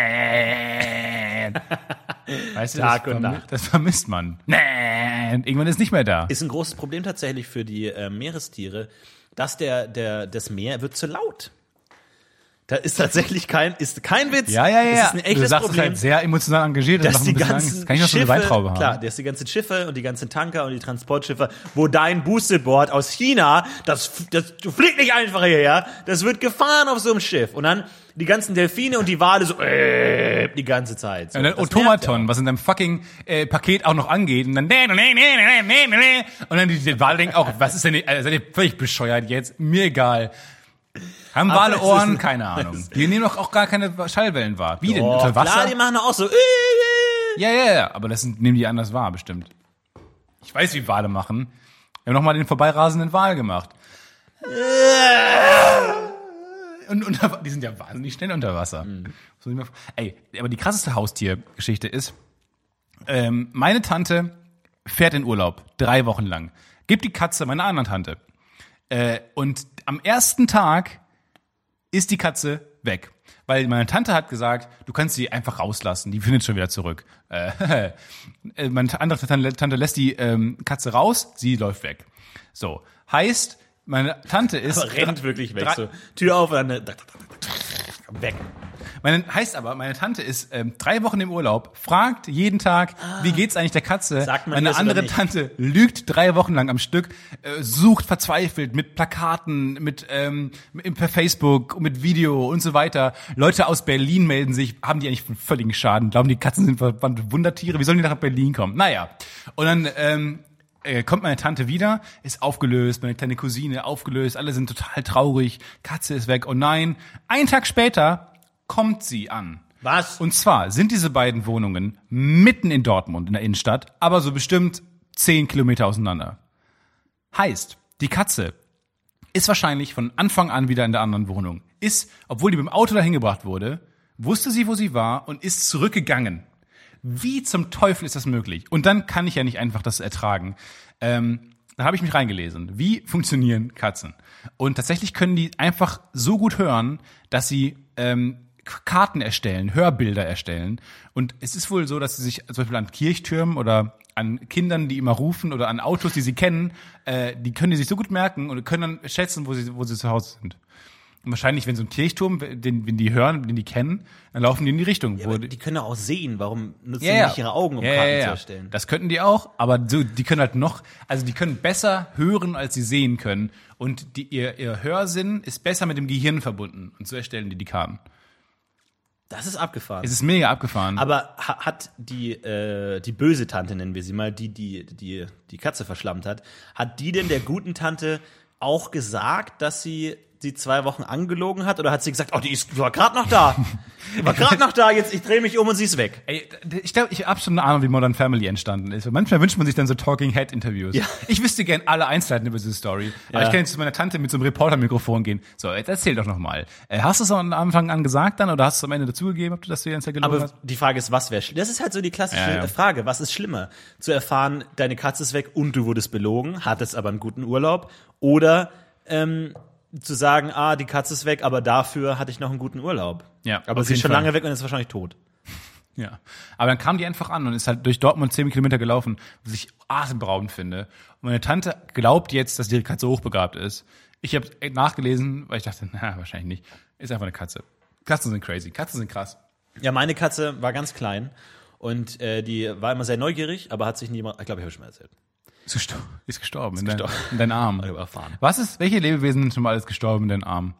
Speaker 2: Weißt du, das, vermi- das vermisst man. Irgendwann ist es nicht mehr da.
Speaker 1: Ist ein großes Problem tatsächlich für die äh, Meerestiere, dass der, der, das Meer wird zu laut. Da ist tatsächlich kein, ist kein Witz.
Speaker 2: Ja, ja, ja.
Speaker 1: Das ist ein echtes
Speaker 2: du sagst
Speaker 1: Problem.
Speaker 2: Es halt sehr emotional engagiert.
Speaker 1: Dass
Speaker 2: das
Speaker 1: die
Speaker 2: macht ein
Speaker 1: ganzen
Speaker 2: Angst. Kann ich noch so eine
Speaker 1: Schiffe,
Speaker 2: Weintraube haben?
Speaker 1: klar, dass die ganzen Schiffe und die ganzen Tanker und die Transportschiffe, wo dein Boostedboard aus China, das, das, du fliegst nicht einfach hierher, das wird gefahren auf so einem Schiff. Und dann die ganzen Delfine und die Wale so, äh, die ganze Zeit. So.
Speaker 2: Und dann Automaton, was in deinem fucking äh, Paket auch noch angeht. Und dann, und dann die, die Wale denken auch, was ist denn, also seid ihr völlig bescheuert jetzt? Mir egal. Haben Wale Ohren? Keine Ahnung. Die nehmen doch auch gar keine Schallwellen wahr. Wie denn?
Speaker 1: Oh,
Speaker 2: Unter Wasser?
Speaker 1: klar, die machen auch so.
Speaker 2: Ja, ja, ja. Aber das sind, nehmen die anders wahr, bestimmt. Ich weiß, wie Wale machen. Wir haben noch mal den vorbeirasenden Wal gemacht. Und unter, die sind ja wahnsinnig schnell unter Wasser. Mhm. Ey, aber die krasseste Haustiergeschichte ist, ähm, meine Tante fährt in Urlaub. Drei Wochen lang. Gibt die Katze meiner anderen Tante. Äh, und am ersten Tag ist die Katze weg. Weil meine Tante hat gesagt, du kannst sie einfach rauslassen, die findet schon wieder zurück. Äh, meine andere Tante, Tante lässt die ähm, Katze raus, sie läuft weg. So, heißt, meine Tante ist...
Speaker 1: Aber rennt wirklich weg, so Tür auf und dann... Weg.
Speaker 2: Meine, heißt aber, meine Tante ist ähm, drei Wochen im Urlaub, fragt jeden Tag, ah, wie geht's eigentlich der Katze?
Speaker 1: Sagt man
Speaker 2: meine andere Tante lügt drei Wochen lang am Stück, äh, sucht verzweifelt mit Plakaten, mit ähm, mit, per Facebook, mit Video und so weiter. Leute aus Berlin melden sich, haben die eigentlich einen völligen Schaden, glauben, die Katzen sind verwandte Wundertiere, wie sollen die nach Berlin kommen? Naja, und dann ähm, äh, kommt meine Tante wieder, ist aufgelöst, meine kleine Cousine aufgelöst, alle sind total traurig, Katze ist weg, oh nein. Einen Tag später kommt sie an.
Speaker 1: Was?
Speaker 2: Und zwar sind diese beiden Wohnungen mitten in Dortmund, in der Innenstadt, aber so bestimmt zehn Kilometer auseinander. Heißt, die Katze ist wahrscheinlich von Anfang an wieder in der anderen Wohnung. Ist, obwohl die mit dem Auto dahin gebracht wurde, wusste sie, wo sie war und ist zurückgegangen. Wie zum Teufel ist das möglich? Und dann kann ich ja nicht einfach das ertragen. Ähm, da habe ich mich reingelesen. Wie funktionieren Katzen? Und tatsächlich können die einfach so gut hören, dass sie ähm, Karten erstellen, Hörbilder erstellen. Und es ist wohl so, dass sie sich zum Beispiel an Kirchtürmen oder an Kindern, die immer rufen, oder an Autos, die sie kennen, äh, die können die sich so gut merken und können dann schätzen, wo sie, wo sie zu Hause sind. Und wahrscheinlich, wenn so ein Kirchturm, den, den die hören, den die kennen, dann laufen die in die Richtung.
Speaker 1: Ja,
Speaker 2: wo
Speaker 1: die, die können auch sehen. Warum nutzen
Speaker 2: ja,
Speaker 1: die
Speaker 2: ja.
Speaker 1: nicht ihre Augen, um
Speaker 2: ja,
Speaker 1: Karten
Speaker 2: ja, ja.
Speaker 1: zu erstellen?
Speaker 2: Das könnten die auch, aber so, die können halt noch, also die können besser hören, als sie sehen können. Und die, ihr, ihr Hörsinn ist besser mit dem Gehirn verbunden. Und so erstellen die die Karten.
Speaker 1: Das ist abgefahren.
Speaker 2: Es ist mega abgefahren.
Speaker 1: Aber ha- hat die äh, die böse Tante, nennen wir sie mal, die die die die Katze verschlammt hat, hat die denn der guten Tante auch gesagt, dass sie sie zwei Wochen angelogen hat, oder hat sie gesagt, oh, die ist die war gerade noch da, die war gerade noch da, jetzt ich drehe mich um und sie ist weg?
Speaker 2: Ey, ich glaube, ich habe schon eine Ahnung, wie Modern Family entstanden ist. Manchmal wünscht man sich dann so Talking-Head-Interviews. Ja. Ich wüsste gern alle Einzelheiten über diese Story. Aber ja. Ich kann jetzt zu meiner Tante mit so einem Reporter-Mikrofon gehen. So, jetzt erzähl doch noch mal. Äh, hast du es am Anfang an gesagt dann, oder hast du es am Ende dazugegeben, ob du das dir jetzt gelogen
Speaker 1: Aber
Speaker 2: hast?
Speaker 1: die Frage ist, was wäre schlimmer? Das ist halt so die klassische
Speaker 2: ja, ja.
Speaker 1: Frage. Was ist schlimmer? Zu erfahren, deine Katze ist weg und du wurdest belogen, hattest aber einen guten Urlaub, oder ähm, zu sagen, ah, die Katze ist weg, aber dafür hatte ich noch einen guten Urlaub.
Speaker 2: Ja,
Speaker 1: aber sie ist schon
Speaker 2: Fall.
Speaker 1: lange weg und ist wahrscheinlich tot.
Speaker 2: Ja, aber dann kam die einfach an und ist halt durch Dortmund zehn Kilometer gelaufen, was ich atemberaubend finde. Und meine Tante glaubt jetzt, dass ihre Katze hochbegabt ist. Ich habe nachgelesen, weil ich dachte, na, wahrscheinlich nicht. Ist einfach eine Katze. Katzen sind crazy, Katzen sind krass.
Speaker 1: Ja, meine Katze war ganz klein und äh, die war immer sehr neugierig, aber hat sich niemand, ich glaube, ich habe schon mal erzählt.
Speaker 2: Ist gestorben. Ist gestorben.
Speaker 1: Ist
Speaker 2: in,
Speaker 1: gestorben.
Speaker 2: Dein, in deinen Arm.
Speaker 1: Erfahren.
Speaker 2: Was ist, welche Lebewesen sind schon mal alles gestorben in deinen Arm?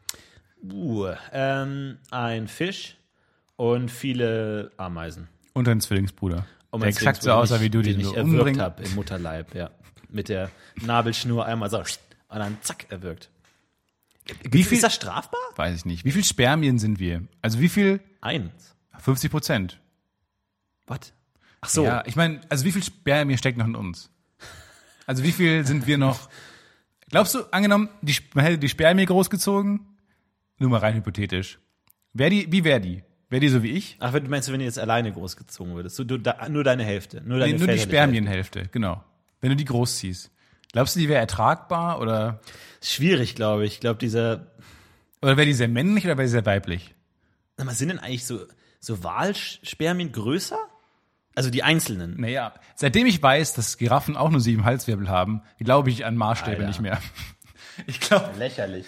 Speaker 1: Uh, ähm, ein Fisch und viele Ameisen.
Speaker 2: Und dein Zwillingsbruder.
Speaker 1: Und
Speaker 2: der exakt so aussah, wie du
Speaker 1: den
Speaker 2: den
Speaker 1: ich
Speaker 2: so
Speaker 1: erwürgt
Speaker 2: umbringen.
Speaker 1: habe im Mutterleib, ja. Mit der Nabelschnur einmal so und dann zack, erwürgt.
Speaker 2: Wie viel,
Speaker 1: ist das strafbar?
Speaker 2: Weiß ich nicht. Wie viel Spermien sind wir? Also wie viel?
Speaker 1: Eins.
Speaker 2: fünfzig Prozent.
Speaker 1: Was? Ach so.
Speaker 2: Ja, ich meine, also wie viel Spermien steckt noch in uns? Also wie viel sind wir noch? Glaubst du, angenommen, die, man hätte die Spermie großgezogen? Nur mal rein hypothetisch. Wär die, wie wäre die? Wäre die so wie ich?
Speaker 1: Ach, meinst du, wenn du jetzt alleine großgezogen würdest? Du, du, da, nur deine Hälfte. Nur, deine
Speaker 2: Nee, nur die Spermienhälfte, genau. Wenn du die großziehst. Glaubst du, die wäre ertragbar oder?
Speaker 1: Schwierig, glaube ich. Ich glaube, dieser.
Speaker 2: Oder wäre die sehr männlich oder wäre die sehr weiblich?
Speaker 1: Sag mal, sind denn eigentlich so, so Walspermien größer? Also die einzelnen?
Speaker 2: Naja, seitdem ich weiß, dass Giraffen auch nur sieben Halswirbel haben, glaube ich an Maßstäbe
Speaker 1: Alter.
Speaker 2: nicht mehr. Ich glaube.
Speaker 1: Lächerlich.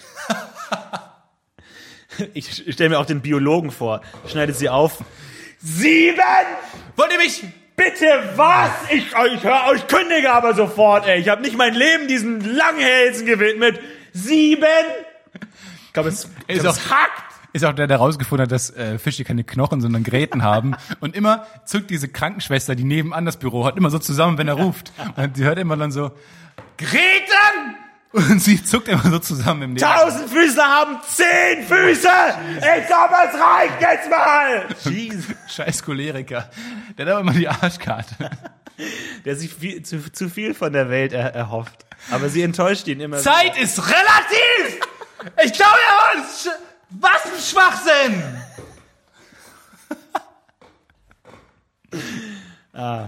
Speaker 1: Ich stelle mir auch den Biologen vor. Schneidet sie auf. Sieben!
Speaker 2: Wollt ihr mich?
Speaker 1: Bitte was? Ich, ich höre euch kündige aber sofort, ey. Ich habe nicht mein Leben diesen Langhälsen gewidmet. Sieben! Ich glaube, es, ich glaub, es hackt.
Speaker 2: Ist auch der, der rausgefunden hat, dass äh, Fische keine Knochen, sondern Gräten haben. Und immer zuckt diese Krankenschwester, die nebenan das Büro hat, immer so zusammen, wenn er ruft. Und sie hört immer dann so, Gräten! Und sie zuckt immer so zusammen im Nebenan.
Speaker 1: Tausendfüßler haben zehn Füße! Ich glaube, es reicht jetzt mal! Jesus.
Speaker 2: Scheiß Choleriker. Der hat aber immer die Arschkarte.
Speaker 1: Der sich viel, zu, zu viel von der Welt er, erhofft. Aber sie enttäuscht ihn immer.
Speaker 2: Zeit wieder. Ist relativ! Ich glaube ja, was ein Schwachsinn!
Speaker 1: ah.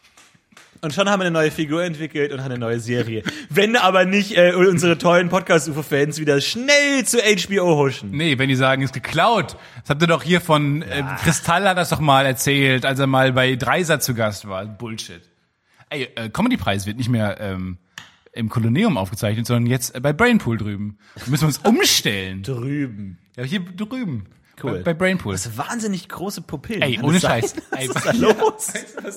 Speaker 1: Und schon haben wir eine neue Figur entwickelt und eine neue Serie. Wenn aber nicht äh, unsere tollen Podcast-U F O-Fans wieder schnell zu H B O huschen.
Speaker 2: Nee, wenn die sagen, ist geklaut. Das habt ihr doch hier von äh, Kristall hat das doch mal erzählt, als er mal bei Dreisat zu Gast war. Bullshit. Ey, äh, Comedy-Preis wird nicht mehr ähm, im Kolosseum aufgezeichnet, sondern jetzt äh, bei Brainpool drüben. Da müssen wir uns umstellen.
Speaker 1: Drüben.
Speaker 2: Ja, hier drüben.
Speaker 1: Cool.
Speaker 2: Bei, bei Brainpool.
Speaker 1: Das sind wahnsinnig große Pupillen.
Speaker 2: Ey, ohne Scheiß. Ey,
Speaker 1: was ist da los?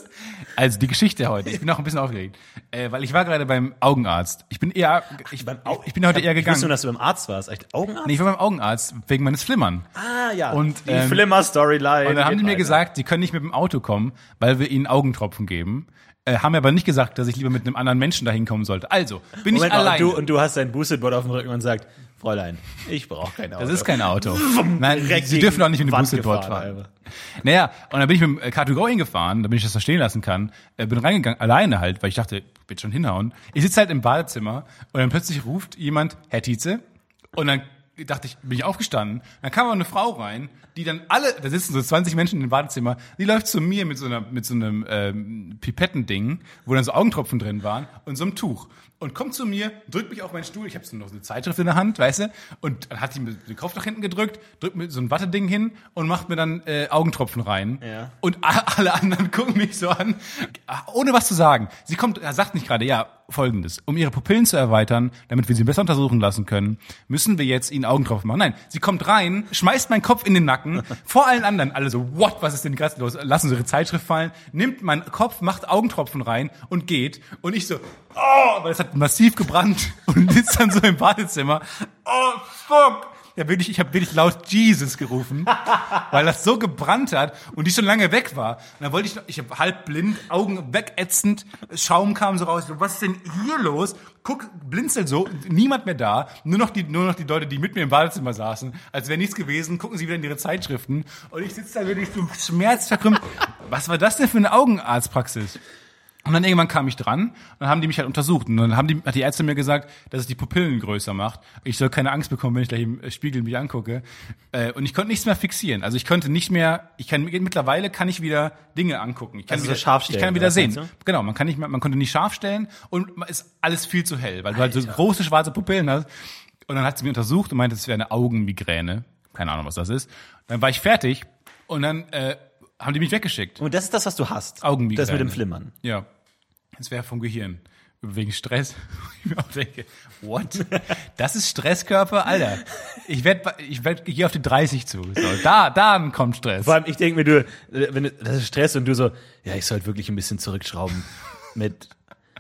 Speaker 2: Also die Geschichte heute. Ich bin auch ein bisschen aufgeregt, äh, weil ich war gerade beim Augenarzt. Ich bin eher, ich,
Speaker 1: beim Au-
Speaker 2: ich bin heute eher
Speaker 1: Ich
Speaker 2: gegangen.
Speaker 1: wusste nur, dass du beim Arzt warst. Echt Augenarzt?
Speaker 2: Nee, ich war beim Augenarzt wegen meines Flimmern.
Speaker 1: Ah, ja.
Speaker 2: Und,
Speaker 1: die
Speaker 2: ähm,
Speaker 1: Flimmer-Storyline.
Speaker 2: Und dann haben
Speaker 1: geht
Speaker 2: die mir
Speaker 1: weiter.
Speaker 2: gesagt, sie können nicht mit dem Auto kommen, weil wir ihnen Augentropfen geben. Äh, haben mir aber nicht gesagt, dass ich lieber mit einem anderen Menschen dahin kommen sollte. Also, bin
Speaker 1: Moment
Speaker 2: ich
Speaker 1: mal,
Speaker 2: allein.
Speaker 1: und, du, und du hast dein Boosted-Board auf dem Rücken und sagt, Fräulein, ich brauche kein Auto.
Speaker 2: Das ist kein Auto. Nein,
Speaker 1: Direkt
Speaker 2: sie
Speaker 1: gegen
Speaker 2: dürfen auch nicht mit dem
Speaker 1: Wand
Speaker 2: Boosted-Board
Speaker 1: gefahren,
Speaker 2: fahren.
Speaker 1: Alter.
Speaker 2: Naja, und dann bin ich mit dem Car to Go hingefahren, damit ich das da stehen lassen kann. Äh, bin reingegangen, alleine halt, weil ich dachte, wird schon hinhauen. Ich sitze halt im Badezimmer und dann plötzlich ruft jemand, Herr Tietze, und dann dachte ich, bin ich aufgestanden. Dann kam aber eine Frau rein, die dann alle, da sitzen so zwanzig Menschen im Badezimmer, die läuft zu mir mit so einer, mit so einem ähm, Pipettending, wo dann so Augentropfen drin waren und so einem Tuch. Und kommt zu mir, drückt mich auf meinen Stuhl, ich habe so noch eine Zeitschrift in der Hand, weißt du, und dann hat sie mir den Kopf nach hinten gedrückt, drückt mir so ein Watteding hin und macht mir dann äh, Augentropfen rein.
Speaker 1: Ja.
Speaker 2: Und a- alle anderen gucken mich so an, ohne was zu sagen. Sie kommt, er sagt nicht gerade, ja, Folgendes, um ihre Pupillen zu erweitern, damit wir sie besser untersuchen lassen können, müssen wir jetzt ihnen Augentropfen machen. Nein, sie kommt rein, schmeißt meinen Kopf in den Nacken, vor allen anderen, alle so, what, was ist denn gerade los? Lassen sie ihre Zeitschrift fallen, nimmt meinen Kopf, macht Augentropfen rein und geht. Und ich so, oh, weil es hat massiv gebrannt und sitzt dann so im Badezimmer. Oh, fuck. Ja, wirklich, ich habe wirklich laut Jesus gerufen, weil das so gebrannt hat und die schon lange weg war. Und dann wollte ich noch, ich habe halb blind, Augen wegätzend, Schaum kam so raus. So, was ist denn hier los? Guck, blinzel so, niemand mehr da. Nur noch die, nur noch die Leute, die mit mir im Badezimmer saßen, als wäre nichts gewesen, gucken sie wieder in ihre Zeitschriften. Und ich sitze da wirklich so schmerzverkrümmt. Was war das denn für eine Augenarztpraxis? Und dann irgendwann kam ich dran und dann haben die mich halt untersucht. Und dann haben die, hat die Ärztin mir gesagt, dass es die Pupillen größer macht. Ich soll keine Angst bekommen, wenn ich gleich im Spiegel mich angucke. Äh, und ich konnte nichts mehr fixieren. Also ich konnte nicht mehr, ich kann, mittlerweile kann ich wieder Dinge angucken. Ich kann
Speaker 1: Also so
Speaker 2: wieder,
Speaker 1: scharf
Speaker 2: ich
Speaker 1: stellen,
Speaker 2: kann wieder
Speaker 1: was
Speaker 2: sehen.
Speaker 1: meinst du?
Speaker 2: Genau, man kann nicht mehr, man konnte nicht scharf stellen und man ist alles viel zu hell, weil du halt so große schwarze Pupillen hast. Und dann hat sie mir untersucht und meinte, es wäre eine Augenmigräne. Keine Ahnung, was das ist. Dann war ich fertig und dann, äh, haben die mich weggeschickt.
Speaker 1: Und das ist das, was du hast.
Speaker 2: Augenmigräne.
Speaker 1: Das mit dem Flimmern.
Speaker 2: Ja. Das wäre vom Gehirn. Wegen Stress. Ich mir auch denke, what? Das ist Stresskörper? Alter. Ich werde ich werd, ich gehe auf die dreißig zu. So, da, da kommt Stress.
Speaker 1: Vor allem, ich denke mir, du, wenn du, das ist Stress und du so, ja, ich sollte wirklich ein bisschen zurückschrauben mit,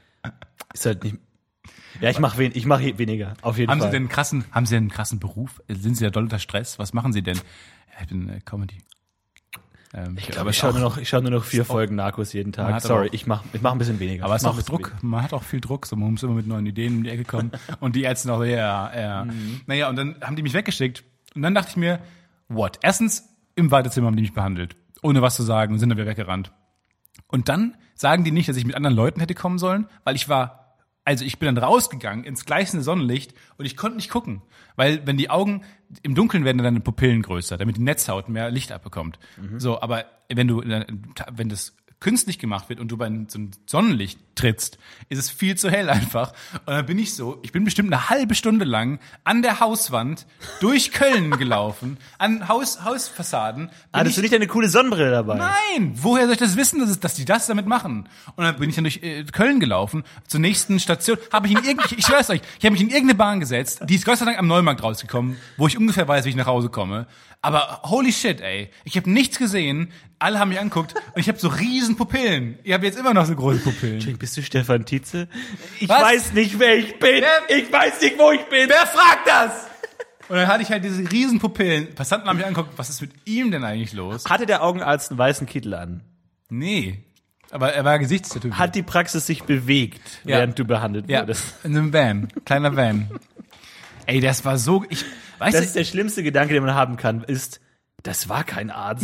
Speaker 1: ich sollte nicht, ja, ich mache wen, ich mache weniger, auf jeden
Speaker 2: Haben
Speaker 1: Fall.
Speaker 2: Sie denn einen krassen, haben Sie denn einen krassen Beruf? Sind Sie da doll unter Stress? Was machen Sie denn? Ja, ich bin äh, Comedy. Ähm,
Speaker 1: Ich glaube, ich schaue nur noch, ich schaue nur noch vier Folgen Narcos jeden
Speaker 2: Man
Speaker 1: Tag.
Speaker 2: hat
Speaker 1: Sorry,
Speaker 2: aber auch-
Speaker 1: ich mache, ich mache ein bisschen weniger.
Speaker 2: Aber es
Speaker 1: Ich
Speaker 2: ist
Speaker 1: mach
Speaker 2: auch
Speaker 1: ein bisschen
Speaker 2: Druck. Man hat auch viel Druck. So, man muss immer mit neuen Ideen um die Ecke kommen. Und die Ärzte noch, ja, ja.
Speaker 1: Mhm.
Speaker 2: Naja, und dann haben die mich weggeschickt. Und dann dachte ich mir, what? Erstens, im Badezimmer haben die mich behandelt. ohne was zu sagen und sind dann wieder weggerannt. Und dann sagen die nicht, dass ich mit anderen Leuten hätte kommen sollen, weil ich war, also ich bin dann rausgegangen ins gleißende Sonnenlicht und ich konnte nicht gucken. Weil wenn die Augen, im Dunkeln werden dann deine Pupillen größer, damit die Netzhaut mehr Licht abbekommt. Mhm. So, aber wenn du, wenn das künstlich gemacht wird und du bei so einem Sonnenlicht trittst, ist es viel zu hell einfach. Und dann bin ich so, ich bin bestimmt eine halbe Stunde lang an der Hauswand durch Köln gelaufen, an Haus, Hausfassaden.
Speaker 1: Ah, hast du nicht eine coole Sonnenbrille dabei?
Speaker 2: Nein! Woher soll ich das wissen, dass, es, dass die das damit machen? Und dann bin ich dann durch äh, Köln gelaufen, zur nächsten Station, habe ich in irgendeine, ich, ich schwör's euch, ich habe mich in irgendeine Bahn gesetzt, die ist Gott sei Dank am Neumarkt rausgekommen, wo ich ungefähr weiß, wie ich nach Hause komme. Aber holy shit, ey, ich habe nichts gesehen, alle haben mich angeguckt und ich habe so riesen Pupillen. Ihr habt jetzt immer noch so große Pupillen.
Speaker 1: Bist du Stefan Tietze? Ich
Speaker 2: Was?
Speaker 1: weiß nicht, wer ich bin.
Speaker 2: Wer?
Speaker 1: Ich weiß nicht, wo ich bin.
Speaker 2: Wer fragt das? Und dann hatte ich halt diese riesen Pupillen. Passanten haben mich angeguckt, was ist mit ihm denn eigentlich los?
Speaker 1: Hatte der Augenarzt einen weißen Kittel an?
Speaker 2: Nee. Aber er war Gesichtstätowiert.
Speaker 1: Hat die Praxis sich bewegt,
Speaker 2: Ja.
Speaker 1: während du behandelt
Speaker 2: Ja,
Speaker 1: wurdest?
Speaker 2: in einem Van. Kleiner Van. Ey, das war so, ich, weißt
Speaker 1: Das
Speaker 2: du,
Speaker 1: ist der schlimmste Gedanke, den man haben kann, ist, das war kein Arzt.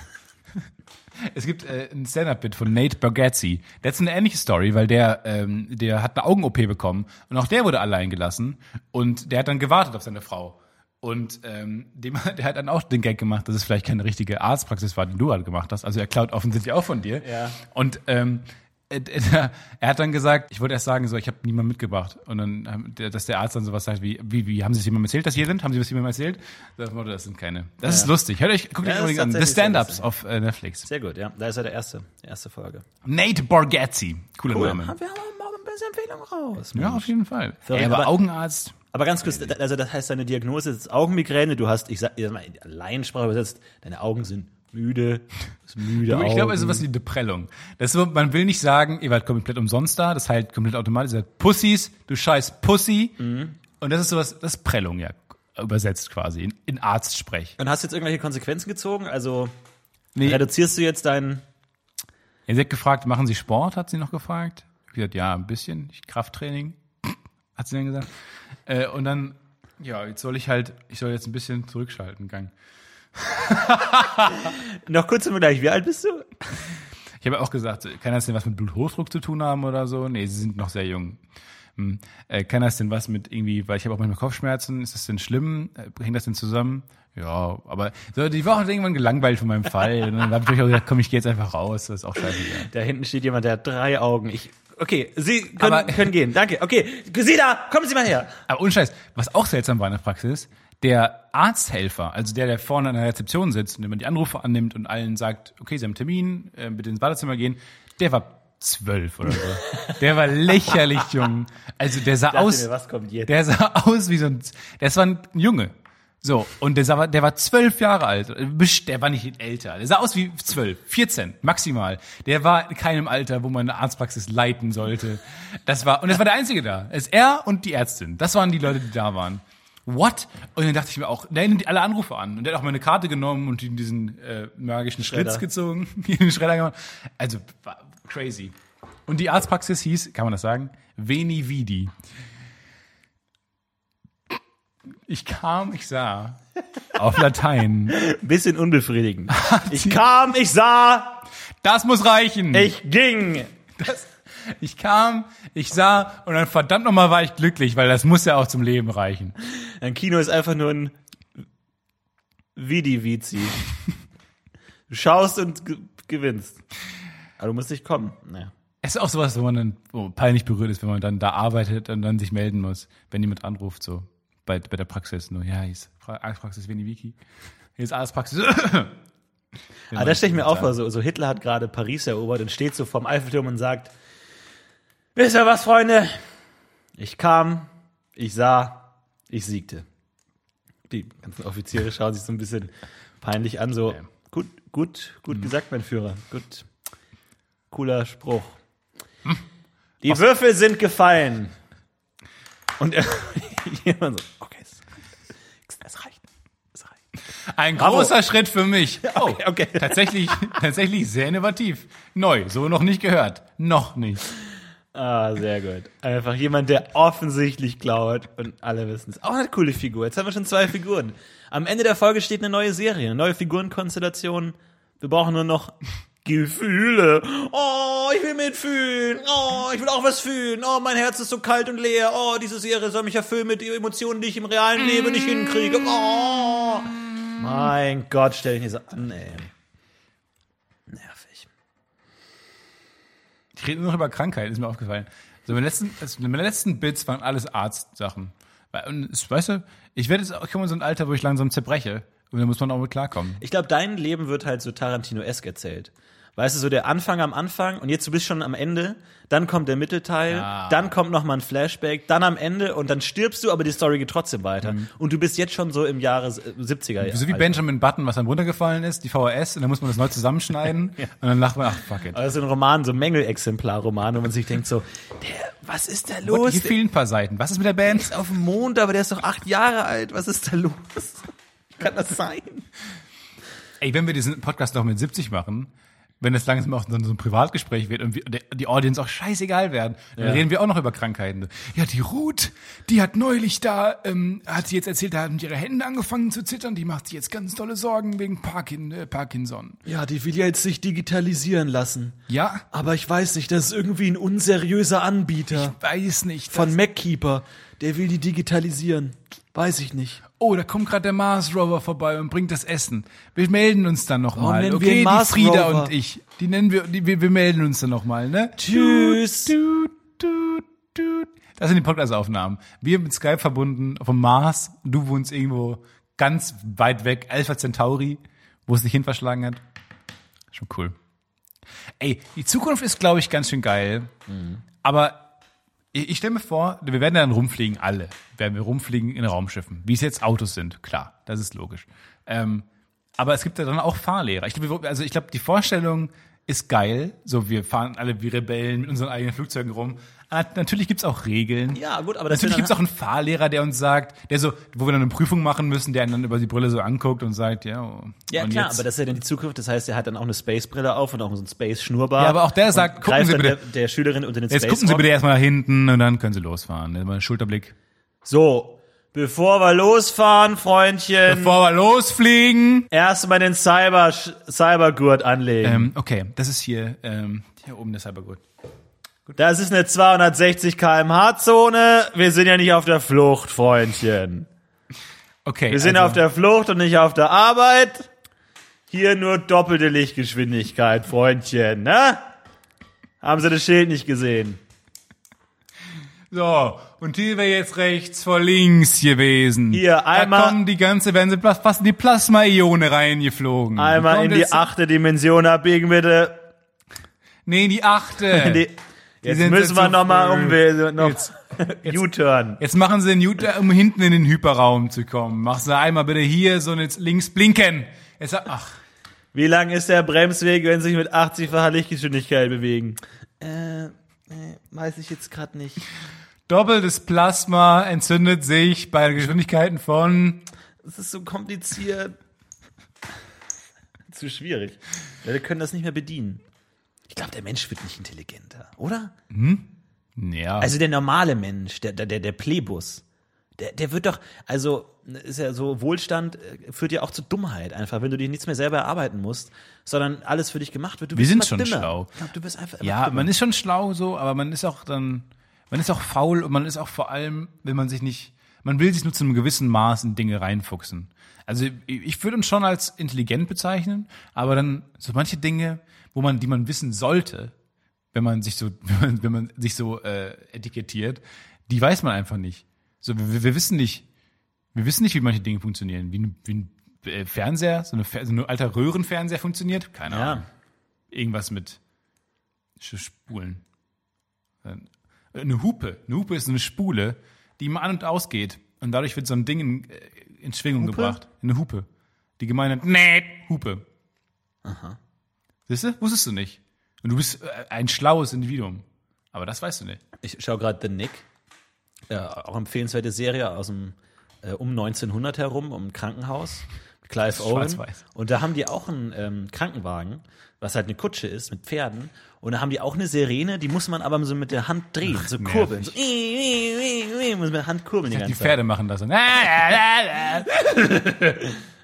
Speaker 2: es gibt äh, ein Stand-Up-Bit von Nate Bargatze. Der hat eine ähnliche Story, weil der, ähm, der hat eine Augen-O P bekommen und auch der wurde allein gelassen und der hat dann gewartet auf seine Frau. Und ähm, dem, der hat dann auch den Gag gemacht, dass es vielleicht keine richtige Arztpraxis war, den du halt gemacht hast. Also er klaut offensichtlich auch von dir.
Speaker 1: Ja.
Speaker 2: Und ähm, er hat dann gesagt, ich wollte erst sagen, so, ich habe niemanden mitgebracht. Und dann, dass der Arzt dann sowas sagt wie, wie, wie, haben Sie es jemandem erzählt, dass Sie hier sind? Haben Sie was jemandem erzählt? Das, das sind keine. Das ja. ist lustig. Hört euch, guckt
Speaker 1: ja,
Speaker 2: euch übrigens an. The Stand-Ups auf äh, Netflix.
Speaker 1: Sehr gut, ja. Da ist ja der erste, erste Folge.
Speaker 2: Nate Bargatze. Cooler
Speaker 1: Cool.
Speaker 2: Name.
Speaker 1: Haben wir mal ein bisschen Empfehlung raus.
Speaker 2: Ja, auf jeden Fall.
Speaker 1: Sorry,
Speaker 2: Ey, aber
Speaker 1: aber-
Speaker 2: Augenarzt.
Speaker 1: Aber ganz kurz, also das heißt, deine Diagnose ist Augenmigräne, du hast, ich sag, ich sag mal, in Laiensprache übersetzt, deine Augen sind müde, ist müde
Speaker 2: Du, ich glaube,
Speaker 1: Augen.
Speaker 2: es ist was wie Deprellung. Das ist so, man will nicht sagen, ihr wart komplett umsonst da, das heilt komplett automatisch. Ihr seid Pussys, du scheiß Pussy. Mhm. Und das ist sowas, das ist Prellung, ja, übersetzt quasi, in, in Arztsprech.
Speaker 1: Und hast du jetzt irgendwelche Konsequenzen gezogen? Also
Speaker 2: Nee.
Speaker 1: reduzierst du jetzt deinen...
Speaker 2: Ja, sie hat gefragt, machen Sie Sport, hat sie noch gefragt. Ich habe gesagt, ja, ein bisschen, ich Krafttraining, hat sie dann gesagt. Äh, und dann, ja, jetzt soll ich halt, ich soll jetzt ein bisschen zurückschalten, Gang.
Speaker 1: Noch kurz zum Vergleich, wie alt bist du?
Speaker 2: Ich habe auch gesagt, kann das denn was mit Bluthochdruck zu tun haben oder so? Nee, sie sind noch sehr jung. Hm. Äh, kann das denn was mit irgendwie, weil ich habe auch manchmal Kopfschmerzen, ist das denn schlimm? Äh, hängt das denn zusammen? Ja, aber so, die war auch irgendwann gelangweilt von meinem Fall. Und dann habe ich auch gesagt, komm, ich gehe jetzt einfach raus, das ist auch scheißegal.
Speaker 1: Da hinten steht jemand, der hat drei Augen. Ich, okay, Sie können,
Speaker 2: Aber-
Speaker 1: können gehen, danke. Okay, Sie da, kommen Sie mal her.
Speaker 2: Aber ohne Scheiß, was auch seltsam war in der Praxis, der Arzthelfer, also der, der vorne an der Rezeption sitzt und immer die Anrufe annimmt und allen sagt, okay, Sie haben einen Termin, äh, bitte ins Badezimmer gehen, der war zwölf oder so. Der war lächerlich jung. Also der sah
Speaker 1: Ich dachte
Speaker 2: aus,
Speaker 1: mir, was kommt jetzt?
Speaker 2: der sah aus wie so ein, das war ein Junge. So, und der, sah, der war zwölf Jahre alt. Der war nicht älter. Der sah aus wie zwölf, vierzehn, maximal. Der war in keinem Alter, wo man eine Arztpraxis leiten sollte. Das war, und das war der Einzige da. Es ist er und die Ärztin. Das waren die Leute, die da waren. What? Und dann dachte ich mir auch, der nimmt alle Anrufe an. Und der hat auch meine Karte genommen und in diesen äh, magischen
Speaker 1: Schredder.
Speaker 2: Schlitz gezogen. In den Schredder gemacht. Also, war crazy. Und die Arztpraxis hieß, kann man das sagen? Veni Vidi. Ich kam, ich sah. Auf Latein.
Speaker 1: Bisschen unbefriedigend. Ich kam, ich sah,
Speaker 2: Das muss reichen.
Speaker 1: ich ging.
Speaker 2: Das, ich kam, ich sah und dann verdammt nochmal war ich glücklich, weil das muss ja auch zum Leben reichen.
Speaker 1: Ein Kino ist einfach nur ein Vidi-Vizi. Du schaust und ge- gewinnst. Aber du musst nicht kommen. Naja.
Speaker 2: Es ist auch sowas, wo man dann wo peinlich berührt ist, wenn man dann da arbeitet und dann sich melden muss, wenn jemand anruft, so bei, bei der Praxis. Nur, ja, hier ist Arztpraxis Veni Vici. Hier ist Arztpraxis.
Speaker 1: Aber da stelle ich mir auch vor, so, so Hitler hat gerade Paris erobert und steht so vorm Eiffelturm und sagt, wisst ihr was, Freunde? Ich kam, ich sah, ich siegte. Die ganzen Offiziere schauen sich so ein bisschen peinlich an, so,
Speaker 2: Ja.
Speaker 1: gut, gut, gut gesagt, mein Führer, gut, cooler Spruch. Die Würfel sind gefallen. Und er, jemand so, okay, es, es reicht, es reicht.
Speaker 2: Ein
Speaker 1: Bravo.
Speaker 2: großer Schritt für mich. Oh,
Speaker 1: Okay, okay.
Speaker 2: tatsächlich, tatsächlich sehr innovativ. Neu, so noch nicht gehört. Noch nicht.
Speaker 1: Ah, sehr gut. Einfach jemand, der offensichtlich klaut und alle wissen es. Auch eine coole Figur. Jetzt haben wir schon zwei Figuren. Am Ende der Folge steht eine neue Serie, eine neue Figurenkonstellation. Wir brauchen nur noch Gefühle. Oh, ich will mitfühlen. Oh, ich will auch was fühlen. Oh, mein Herz ist so kalt und leer. Oh, diese Serie soll mich erfüllen mit Emotionen, die ich im realen Leben nicht hinkriege. Oh, mein Gott, stell dich nicht so an, ey. Nervig.
Speaker 2: Ich rede nur noch über Krankheit, ist mir aufgefallen. So, meine letzten, also meine letzten Bits waren alles Arztsachen. Und, weißt du, ich werde jetzt, ich komme in so ein Alter, wo ich langsam zerbreche. Und da muss man auch mit klarkommen.
Speaker 1: Ich glaube, dein Leben wird halt so Tarantino-esk erzählt. Weißt du, so der Anfang am Anfang und jetzt du bist schon am Ende, dann kommt der Mittelteil,
Speaker 2: ja.
Speaker 1: dann kommt noch mal ein Flashback, dann am Ende und dann stirbst du, aber die Story geht trotzdem weiter. Mhm. Und du bist jetzt schon so im Jahre siebziger.
Speaker 2: So wie Benjamin Button, was dann runtergefallen ist, die V H S, und dann muss man das neu zusammenschneiden ja. und dann lacht man, ach, fuck it.
Speaker 1: Also ein Roman, so ein Mängelexemplar-Roman, wo man sich denkt so, der, was ist da los?
Speaker 2: Hier fehlen ein paar Seiten. Was ist mit der Band?
Speaker 1: Der ist auf dem Mond, aber der ist doch acht Jahre alt. Was ist da los? Wie kann das sein?
Speaker 2: Ey, wenn wir diesen Podcast noch mit siebzig machen, wenn das langsam auch so ein Privatgespräch wird und die Audience auch scheißegal werden, dann ja. reden wir auch noch über Krankheiten. Ja, die Ruth, die hat neulich da, ähm, hat sie jetzt erzählt, da haben ihre Hände angefangen zu zittern, die macht sich jetzt ganz tolle Sorgen wegen Parkin, äh, Parkinson.
Speaker 1: Ja, die will jetzt sich digitalisieren lassen.
Speaker 2: Ja?
Speaker 1: Aber ich weiß nicht, das ist irgendwie ein unseriöser Anbieter.
Speaker 2: Ich weiß nicht.
Speaker 1: Von MacKeeper, der will die digitalisieren. Weiß ich nicht.
Speaker 2: Oh, da kommt gerade der Mars Rover vorbei und bringt das Essen. Wir melden uns dann nochmal.
Speaker 1: Okay, die
Speaker 2: Mars Frieda Rover. Und ich. Die nennen wir, die, wir, wir melden uns dann nochmal, ne?
Speaker 1: Tschüss.
Speaker 2: Du, du, du. Das sind die Podcast-Aufnahmen. Wir mit Skype verbunden vom Mars. Du wohnst irgendwo ganz weit weg, Alpha Centauri, wo es dich hin verschlagen hat. Schon cool. Ey, die Zukunft ist, glaube ich, ganz schön geil. Mhm. Aber ich stelle mir vor, wir werden dann rumfliegen, alle. Werden wir rumfliegen in Raumschiffen. Wie es jetzt Autos sind, klar, das ist logisch. Ähm, aber es gibt ja dann auch Fahrlehrer. Ich glaube, also ich glaube, die Vorstellung ist geil. So, wir fahren alle wie Rebellen mit unseren eigenen Flugzeugen rum. Aber natürlich gibt's auch Regeln.
Speaker 1: Ja, gut, aber das
Speaker 2: natürlich gibt's auch einen Fahrlehrer, der uns sagt, der so, wo wir dann eine Prüfung machen müssen, der einen dann über die Brille so anguckt und sagt, ja. Oh,
Speaker 1: ja, klar, jetzt? Aber das ist ja dann die Zukunft. Das heißt, er hat dann auch eine Space-Brille auf und auch so ein Space-Schnurrbart.
Speaker 2: Ja, aber auch der sagt, gucken Sie bitte.
Speaker 1: Der, der Schülerin unter den
Speaker 2: Jetzt gucken Sie bitte erstmal nach hinten und dann können Sie losfahren. Mal einen Schulterblick.
Speaker 1: So. Bevor wir losfahren, Freundchen.
Speaker 2: Bevor wir losfliegen.
Speaker 1: Erstmal den Cyber, Cybergurt anlegen.
Speaker 2: Ähm, okay, das ist hier, ähm, hier oben der Cybergurt.
Speaker 1: Gut. Das ist eine zweihundertsechzig Kilometer pro Stunde Zone. Wir sind ja nicht auf der Flucht, Freundchen.
Speaker 2: Okay.
Speaker 1: Wir sind
Speaker 2: also
Speaker 1: auf der Flucht und nicht auf der Arbeit. Hier nur doppelte Lichtgeschwindigkeit, Freundchen, ne? Haben Sie das Schild nicht gesehen?
Speaker 2: So, und hier wäre jetzt rechts vor links gewesen.
Speaker 1: Hier, einmal.
Speaker 2: Da kommen die ganze, werden sie fast in die Plasma-Ione reingeflogen.
Speaker 1: Einmal in die achte Dimension abbiegen, bitte.
Speaker 2: Nee, in die achte.
Speaker 1: die, jetzt müssen jetzt wir so nochmal umwählen, noch
Speaker 2: jetzt,
Speaker 1: U-Turn.
Speaker 2: Jetzt machen sie einen U-Turn, um hinten in den Hyperraum zu kommen. Machen sie einmal bitte hier so und jetzt links blinken. Jetzt, ach.
Speaker 1: Wie lang ist der Bremsweg, wenn Sie sich mit achtzig-facher Lichtgeschwindigkeit bewegen? Äh, äh weiß ich jetzt gerade nicht.
Speaker 2: Doppeltes Plasma entzündet sich bei Geschwindigkeiten von...
Speaker 1: Das ist so kompliziert. Zu schwierig. Ja, wir können das nicht mehr bedienen. Ich glaube, der Mensch wird nicht intelligenter, oder?
Speaker 2: Hm? Ja.
Speaker 1: Also der normale Mensch, der, der, der Plebus, der, der wird doch, also ist ja so, Wohlstand führt ja auch zu Dummheit einfach, wenn du dir nichts mehr selber erarbeiten musst, sondern alles für dich gemacht wird. Du
Speaker 2: wir sind
Speaker 1: immer
Speaker 2: schon
Speaker 1: dümmer.
Speaker 2: schlau.
Speaker 1: Ich glaub, du bist einfach immer
Speaker 2: ja,
Speaker 1: dümmer.
Speaker 2: Man ist schon schlau so, aber man ist auch dann... Man ist auch faul und man ist auch vor allem, wenn man sich nicht, man will sich nur zu einem gewissen Maß in Dinge reinfuchsen. Also ich würde uns schon als intelligent bezeichnen, aber dann so manche Dinge, wo man, die man wissen sollte, wenn man sich so, wenn man, wenn man sich so äh, etikettiert, die weiß man einfach nicht. So, wir, wir wissen nicht, wir wissen nicht, wie manche Dinge funktionieren, wie ein, wie ein äh, Fernseher, so, eine, so ein alter Röhrenfernseher funktioniert, keine
Speaker 1: ja.
Speaker 2: Ahnung. Irgendwas mit Spulen. Eine Hupe. Eine Hupe ist eine Spule, die immer an- und ausgeht. Und dadurch wird so ein Ding in, in Schwingung
Speaker 1: Hupe?
Speaker 2: gebracht. Eine Hupe. Die Gemeinde hat, nee, Hupe.
Speaker 1: Aha.
Speaker 2: Siehst du? Wusstest du nicht. Und du bist ein schlaues Individuum. Aber das weißt du nicht.
Speaker 1: Ich schaue gerade The Nick. Ja, auch empfehlenswerte Serie aus dem äh, um neunzehnhundert herum, um ein Krankenhaus. Clive Owen.
Speaker 2: Schwarz-Weiß.
Speaker 1: Und da haben die auch einen ähm, Krankenwagen, was halt eine Kutsche ist mit Pferden. Und da haben die auch eine Sirene, die muss man aber so mit der Hand drehen,
Speaker 2: Ach,
Speaker 1: so
Speaker 2: nervig.
Speaker 1: kurbeln. So, muss mit der Hand kurbeln die
Speaker 2: Die
Speaker 1: ganze
Speaker 2: Pferde
Speaker 1: Zeit.
Speaker 2: machen das. Und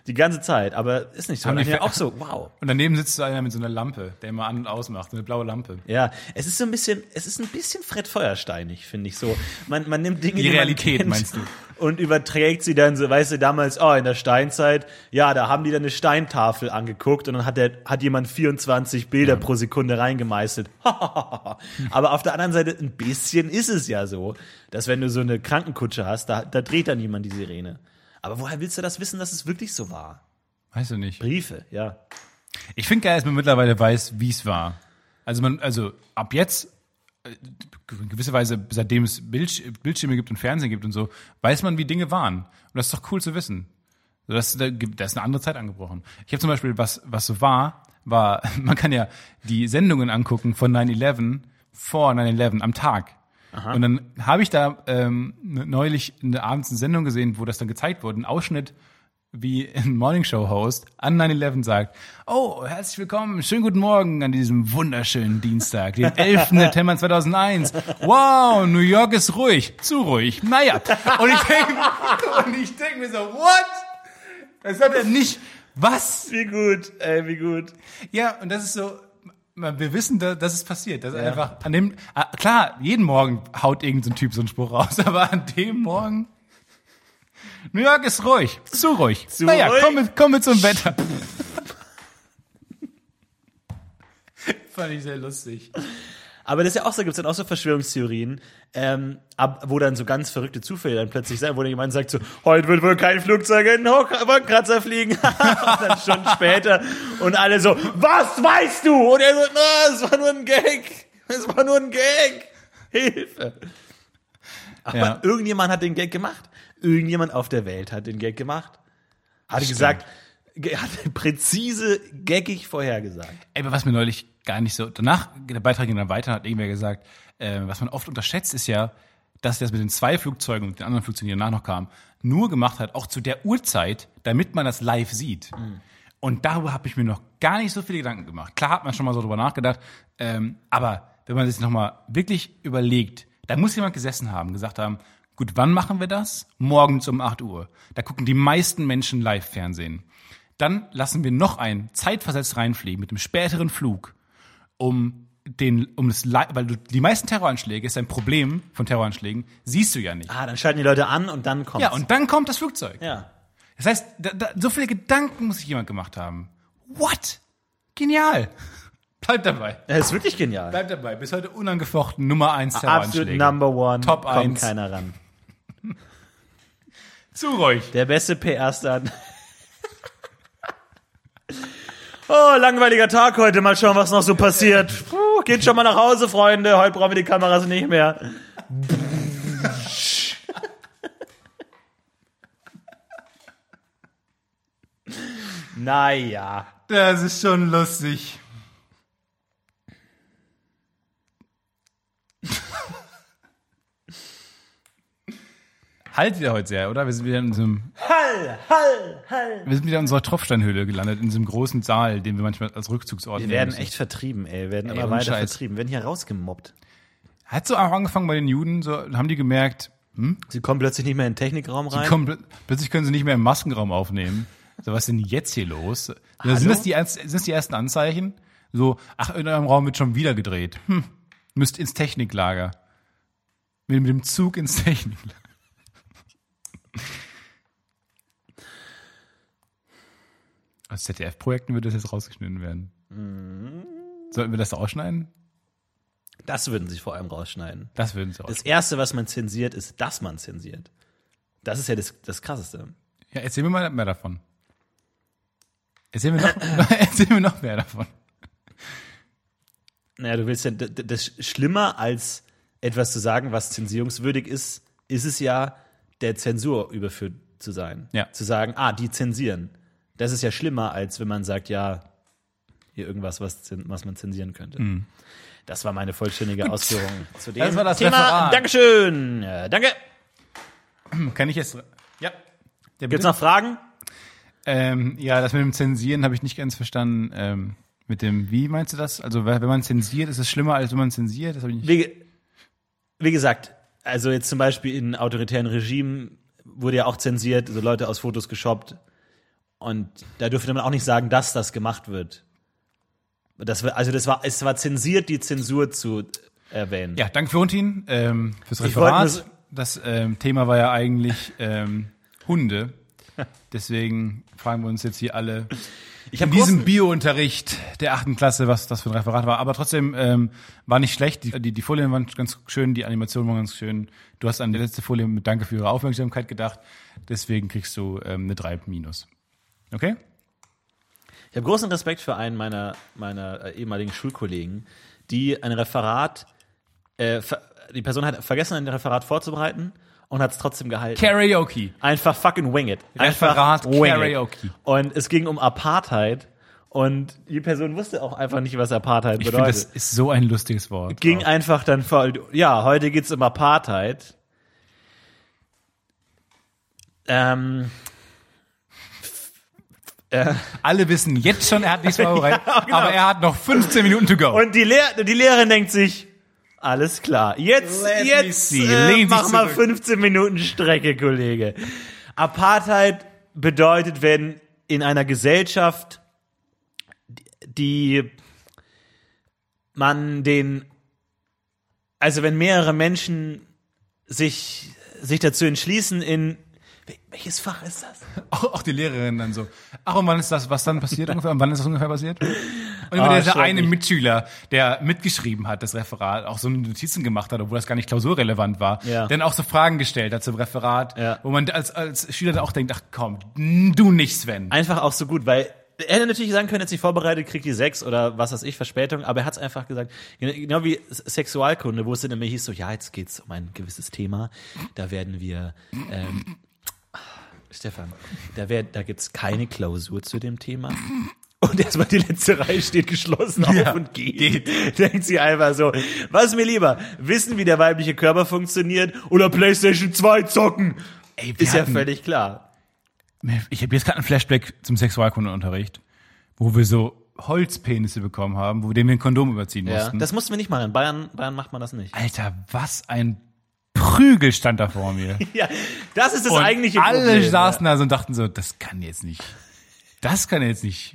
Speaker 1: Die ganze Zeit, aber ist nicht so.
Speaker 2: Haben
Speaker 1: Und
Speaker 2: die
Speaker 1: dann
Speaker 2: Fe-
Speaker 1: auch so, wow.
Speaker 2: Und daneben sitzt so einer mit so einer Lampe, der immer an- und ausmacht, so eine blaue Lampe.
Speaker 1: Ja, es ist so ein bisschen, es ist ein bisschen Fred Feuersteinig, finde ich so. Man, man nimmt Dinge,
Speaker 2: Die
Speaker 1: die
Speaker 2: Realität,
Speaker 1: man kennt,
Speaker 2: meinst du?
Speaker 1: und überträgt sie dann so, weißt du, damals, oh, in der Steinzeit, ja, da haben die dann eine Steintafel angeguckt und dann hat der, hat jemand vierundzwanzig Bilder ja. pro Sekunde reingemeißelt. Aber auf der anderen Seite, ein bisschen ist es ja so, dass wenn du so eine Krankenkutsche hast, da, da dreht dann jemand die Sirene. Aber woher willst du das wissen, dass es wirklich so war?
Speaker 2: Weißt du nicht.
Speaker 1: Briefe, ja.
Speaker 2: Ich finde geil, dass man mittlerweile weiß, wie es war. Also man, also ab jetzt, äh, in gewisser Weise, seitdem es Bildsch- Bildschirme gibt und Fernsehen gibt und so, weiß man, wie Dinge waren. Und das ist doch cool zu wissen. So, das, da, gibt- da ist eine andere Zeit angebrochen. Ich habe zum Beispiel, was, was so war, war, man kann ja die Sendungen angucken von nine eleven vor nine eleven am Tag. Aha. Und dann habe ich da ähm, neulich in der abends eine Sendung gesehen, wo das dann gezeigt wurde, ein Ausschnitt, wie ein Morningshow-Host an nine eleven sagt, oh, herzlich willkommen, schönen guten Morgen an diesem wunderschönen Dienstag, den elften September zweitausendeins. Wow, New York ist ruhig, zu ruhig, naja. Und ich denke und ich denk mir so, what? Das hat er nicht, was?
Speaker 1: Wie gut, ey, wie gut.
Speaker 2: Ja, und das ist so, wir wissen, dass es passiert. Das ist ja. einfach an dem, klar, jeden Morgen haut irgendein so Typ so einen Spruch raus, aber an dem Morgen, New York ist ruhig, zu ruhig.
Speaker 1: Zu
Speaker 2: naja,
Speaker 1: ruhig.
Speaker 2: komm mit, komm mit zum Wetter. Fand ich sehr lustig.
Speaker 1: Aber das ist ja auch so, gibt's dann auch so Verschwörungstheorien, ähm, ab, wo dann so ganz verrückte Zufälle dann plötzlich sein, wo dann jemand sagt so, heute wird wohl kein Flugzeug in den Hoch- Wolkenkratzer fliegen. Und dann Stunden später und alle so, was weißt du? Und er so, na, es war nur ein Gag. Es war nur ein Gag. Hilfe. Aber
Speaker 2: Ja.
Speaker 1: irgendjemand hat den Gag gemacht. Irgendjemand auf der Welt hat den Gag gemacht. Hat
Speaker 2: Stimmt.
Speaker 1: gesagt, ge- hat präzise, gaggig vorhergesagt.
Speaker 2: Ey, aber was mir neulich gar nicht so, danach, der Beitrag ging dann weiter, hat irgendwer gesagt, äh, was man oft unterschätzt, ist ja, dass das mit den zwei Flugzeugen und den anderen Flugzeugen, die danach noch kamen, nur gemacht hat, auch zu der Uhrzeit, damit man das live sieht. Mhm. Und darüber habe ich mir noch gar nicht so viele Gedanken gemacht. Klar hat man schon mal so drüber nachgedacht, ähm, aber wenn man sich nochmal wirklich überlegt, da muss jemand gesessen haben, gesagt haben, gut, wann machen wir das? Morgens um acht Uhr. Da gucken die meisten Menschen Live-Fernsehen. Dann lassen wir noch einen zeitversetzt reinfliegen mit einem späteren Flug, um den, um das, Li- weil du, die meisten Terroranschläge ist ein Problem von Terroranschlägen, siehst du ja nicht.
Speaker 1: Ah, dann schalten die Leute an und dann kommt's.
Speaker 2: Ja, und dann kommt das Flugzeug.
Speaker 1: ja.
Speaker 2: Das heißt, da, da, so viele Gedanken muss sich jemand gemacht haben. What? Genial. Bleib dabei.
Speaker 1: Das ist wirklich genial.
Speaker 2: Bleib dabei. Bis heute unangefochten Nummer eins Terroranschläge.
Speaker 1: Absolut Number One.
Speaker 2: Top
Speaker 1: Kommt
Speaker 2: eins.
Speaker 1: keiner ran.
Speaker 2: Zu ruhig.
Speaker 1: Der beste P R-Stand. Oh, langweiliger Tag heute. Mal schauen, was noch so passiert. Puh, geht schon mal nach Hause, Freunde. Heute brauchen wir die Kameras nicht mehr. Naja.
Speaker 2: Das ist schon lustig. Halt wieder heute sehr, oder? Wir sind wieder in so einem,
Speaker 1: Hall, Hall, Hall.
Speaker 2: wir sind wieder in unserer Tropfsteinhöhle gelandet, in diesem großen Saal, den wir manchmal als Rückzugsort
Speaker 1: Wir
Speaker 2: nehmen
Speaker 1: werden
Speaker 2: müssen.
Speaker 1: echt vertrieben, ey. Wir werden
Speaker 2: Ey,
Speaker 1: immer
Speaker 2: ohne
Speaker 1: weiter
Speaker 2: Scheiß.
Speaker 1: vertrieben. Wir werden hier rausgemobbt.
Speaker 2: Hat so auch angefangen bei den Juden, so haben die gemerkt, hm?
Speaker 1: Sie kommen plötzlich nicht mehr in den Technikraum rein.
Speaker 2: Die kommen, pl- plötzlich können sie nicht mehr im Maskenraum aufnehmen. So, was ist denn jetzt hier los?
Speaker 1: Hallo?
Speaker 2: Sind das, die, sind das die ersten Anzeichen? So, ach, in eurem Raum wird schon wieder gedreht. Hm, müsst ins Techniklager. Mit, mit dem Zug ins Techniklager. Aus Z D F-Projekten würde das jetzt rausgeschnitten werden.
Speaker 1: Mhm.
Speaker 2: Sollten wir das ausschneiden?
Speaker 1: Das würden sie vor allem rausschneiden.
Speaker 2: Das würden sie
Speaker 1: Das
Speaker 2: rausschneiden.
Speaker 1: Erste, was man zensiert, ist, dass man zensiert. Das ist ja das, das Krasseste.
Speaker 2: Ja, erzähl mir mal mehr davon. Erzähl mir noch, erzähl mir noch mehr davon.
Speaker 1: Naja, du willst ja, d- d- das schlimmer als etwas zu sagen, was zensierungswürdig ist, ist es ja, der Zensur überführt zu sein.
Speaker 2: Ja.
Speaker 1: Zu sagen, ah, die zensieren. Das ist ja schlimmer, als wenn man sagt, ja, hier irgendwas, was, zen- was man zensieren könnte.
Speaker 2: Mhm.
Speaker 1: Das war meine vollständige Ausführung zu dem
Speaker 2: Das war das
Speaker 1: Thema.
Speaker 2: Referat.
Speaker 1: Dankeschön. Ja, danke.
Speaker 2: Kann ich jetzt? Ja. Ja,
Speaker 1: Gibt's noch Fragen?
Speaker 2: Ähm, ja, das mit dem Zensieren habe ich nicht ganz verstanden. Ähm, mit dem, wie meinst du das? Also, wenn man zensiert, ist es schlimmer, als wenn man zensiert? Das habe ich nicht.
Speaker 1: Wie, ge- wie gesagt, also jetzt zum Beispiel in autoritären Regimen wurde ja auch zensiert, so Leute aus Fotos geshoppt. Und da dürfte man auch nicht sagen, dass das gemacht wird. Das, also das war, es war zensiert, die Zensur zu erwähnen.
Speaker 2: Ja, danke Florentin ähm, fürs
Speaker 1: Ich wollte
Speaker 2: Referat. Das ähm, Thema war ja eigentlich ähm, Hunde. Deswegen fragen wir uns jetzt hier alle
Speaker 1: Ich
Speaker 2: in
Speaker 1: hab
Speaker 2: diesem
Speaker 1: großen-
Speaker 2: Biounterricht der achten Klasse, was das für ein Referat war. Aber trotzdem ähm, war nicht schlecht. Die, die, die Folien waren ganz schön, die Animationen waren ganz schön. Du hast an die letzte Folie mit Danke für Ihre Aufmerksamkeit gedacht. Deswegen kriegst du ähm, eine drei minus. Okay?
Speaker 1: Ich habe großen Respekt für einen meiner, meiner äh, ehemaligen Schulkollegen, die ein Referat, äh, ver- die Person hat vergessen, ein Referat vorzubereiten und hat es trotzdem gehalten.
Speaker 2: Karaoke.
Speaker 1: Einfach fucking wing it. Einfach
Speaker 2: Referat
Speaker 1: wing it.
Speaker 2: Karaoke.
Speaker 1: Und es ging um Apartheid und die Person wusste auch einfach nicht, was Apartheid
Speaker 2: Ich finde,
Speaker 1: bedeutet.
Speaker 2: das ist so ein lustiges Wort.
Speaker 1: Ging
Speaker 2: Auch.
Speaker 1: einfach dann voll, ja, heute geht's um Apartheid. Ähm,
Speaker 2: Alle wissen jetzt schon, er hat nichts vorbereitet,
Speaker 1: Ja, genau.
Speaker 2: aber er hat noch fünfzehn Minuten to go.
Speaker 1: und die, Lehr die Lehrerin denkt sich, alles klar, jetzt,
Speaker 2: Let me
Speaker 1: jetzt
Speaker 2: see.
Speaker 1: äh,
Speaker 2: Lehn sich
Speaker 1: mach mal
Speaker 2: zurück.
Speaker 1: fünfzehn Minuten Strecke, Kollege. Apartheid bedeutet, wenn in einer Gesellschaft, die man den, also wenn mehrere Menschen sich, sich dazu entschließen, in, welches Fach ist das?
Speaker 2: Auch, auch die Lehrerin dann so. Ach, und wann ist das, was dann passiert ungefähr? Und wann ist das ungefähr passiert? Und immer
Speaker 1: Oh,
Speaker 2: dieser eine
Speaker 1: schrecklich.
Speaker 2: Mitschüler, der mitgeschrieben hat, das Referat, auch so Notizen gemacht hat, obwohl das gar nicht klausurrelevant war,
Speaker 1: Ja.
Speaker 2: dann auch so Fragen gestellt hat zum Referat,
Speaker 1: Ja.
Speaker 2: wo man als, als Schüler dann auch denkt, ach komm, du nicht, Sven.
Speaker 1: Einfach auch so gut, weil er hätte natürlich sagen können, jetzt nicht vorbereitet, kriegt die sechs oder was weiß ich, Verspätung, aber er hat es einfach gesagt, genau wie Sexualkunde, wo es dann immer hieß, so, ja, jetzt geht's um ein gewisses Thema, da werden wir, ähm, Stefan, da, wär, da gibt's keine Klausur zu dem Thema. Und erstmal die letzte Reihe steht geschlossen auf
Speaker 2: Ja,
Speaker 1: und geht. Denkt sie einfach so, was ist mir lieber, wissen, wie der weibliche Körper funktioniert oder PlayStation zwei zocken?
Speaker 2: Ey, wir
Speaker 1: Ist ja
Speaker 2: hatten-
Speaker 1: völlig klar.
Speaker 2: Ich habe jetzt gerade einen Flashback zum Sexualkundeunterricht, wo wir so Holzpenisse bekommen haben, wo wir dem ein Kondom überziehen
Speaker 1: Ja,
Speaker 2: mussten.
Speaker 1: das mussten wir nicht machen. In Bayern, Bayern macht man das nicht.
Speaker 2: Alter, was ein Prügel stand da vor mir.
Speaker 1: Ja, das ist das
Speaker 2: Und
Speaker 1: eigentliche
Speaker 2: alle
Speaker 1: Problem.
Speaker 2: saßen da so und dachten so, das kann jetzt nicht. Das kann jetzt nicht.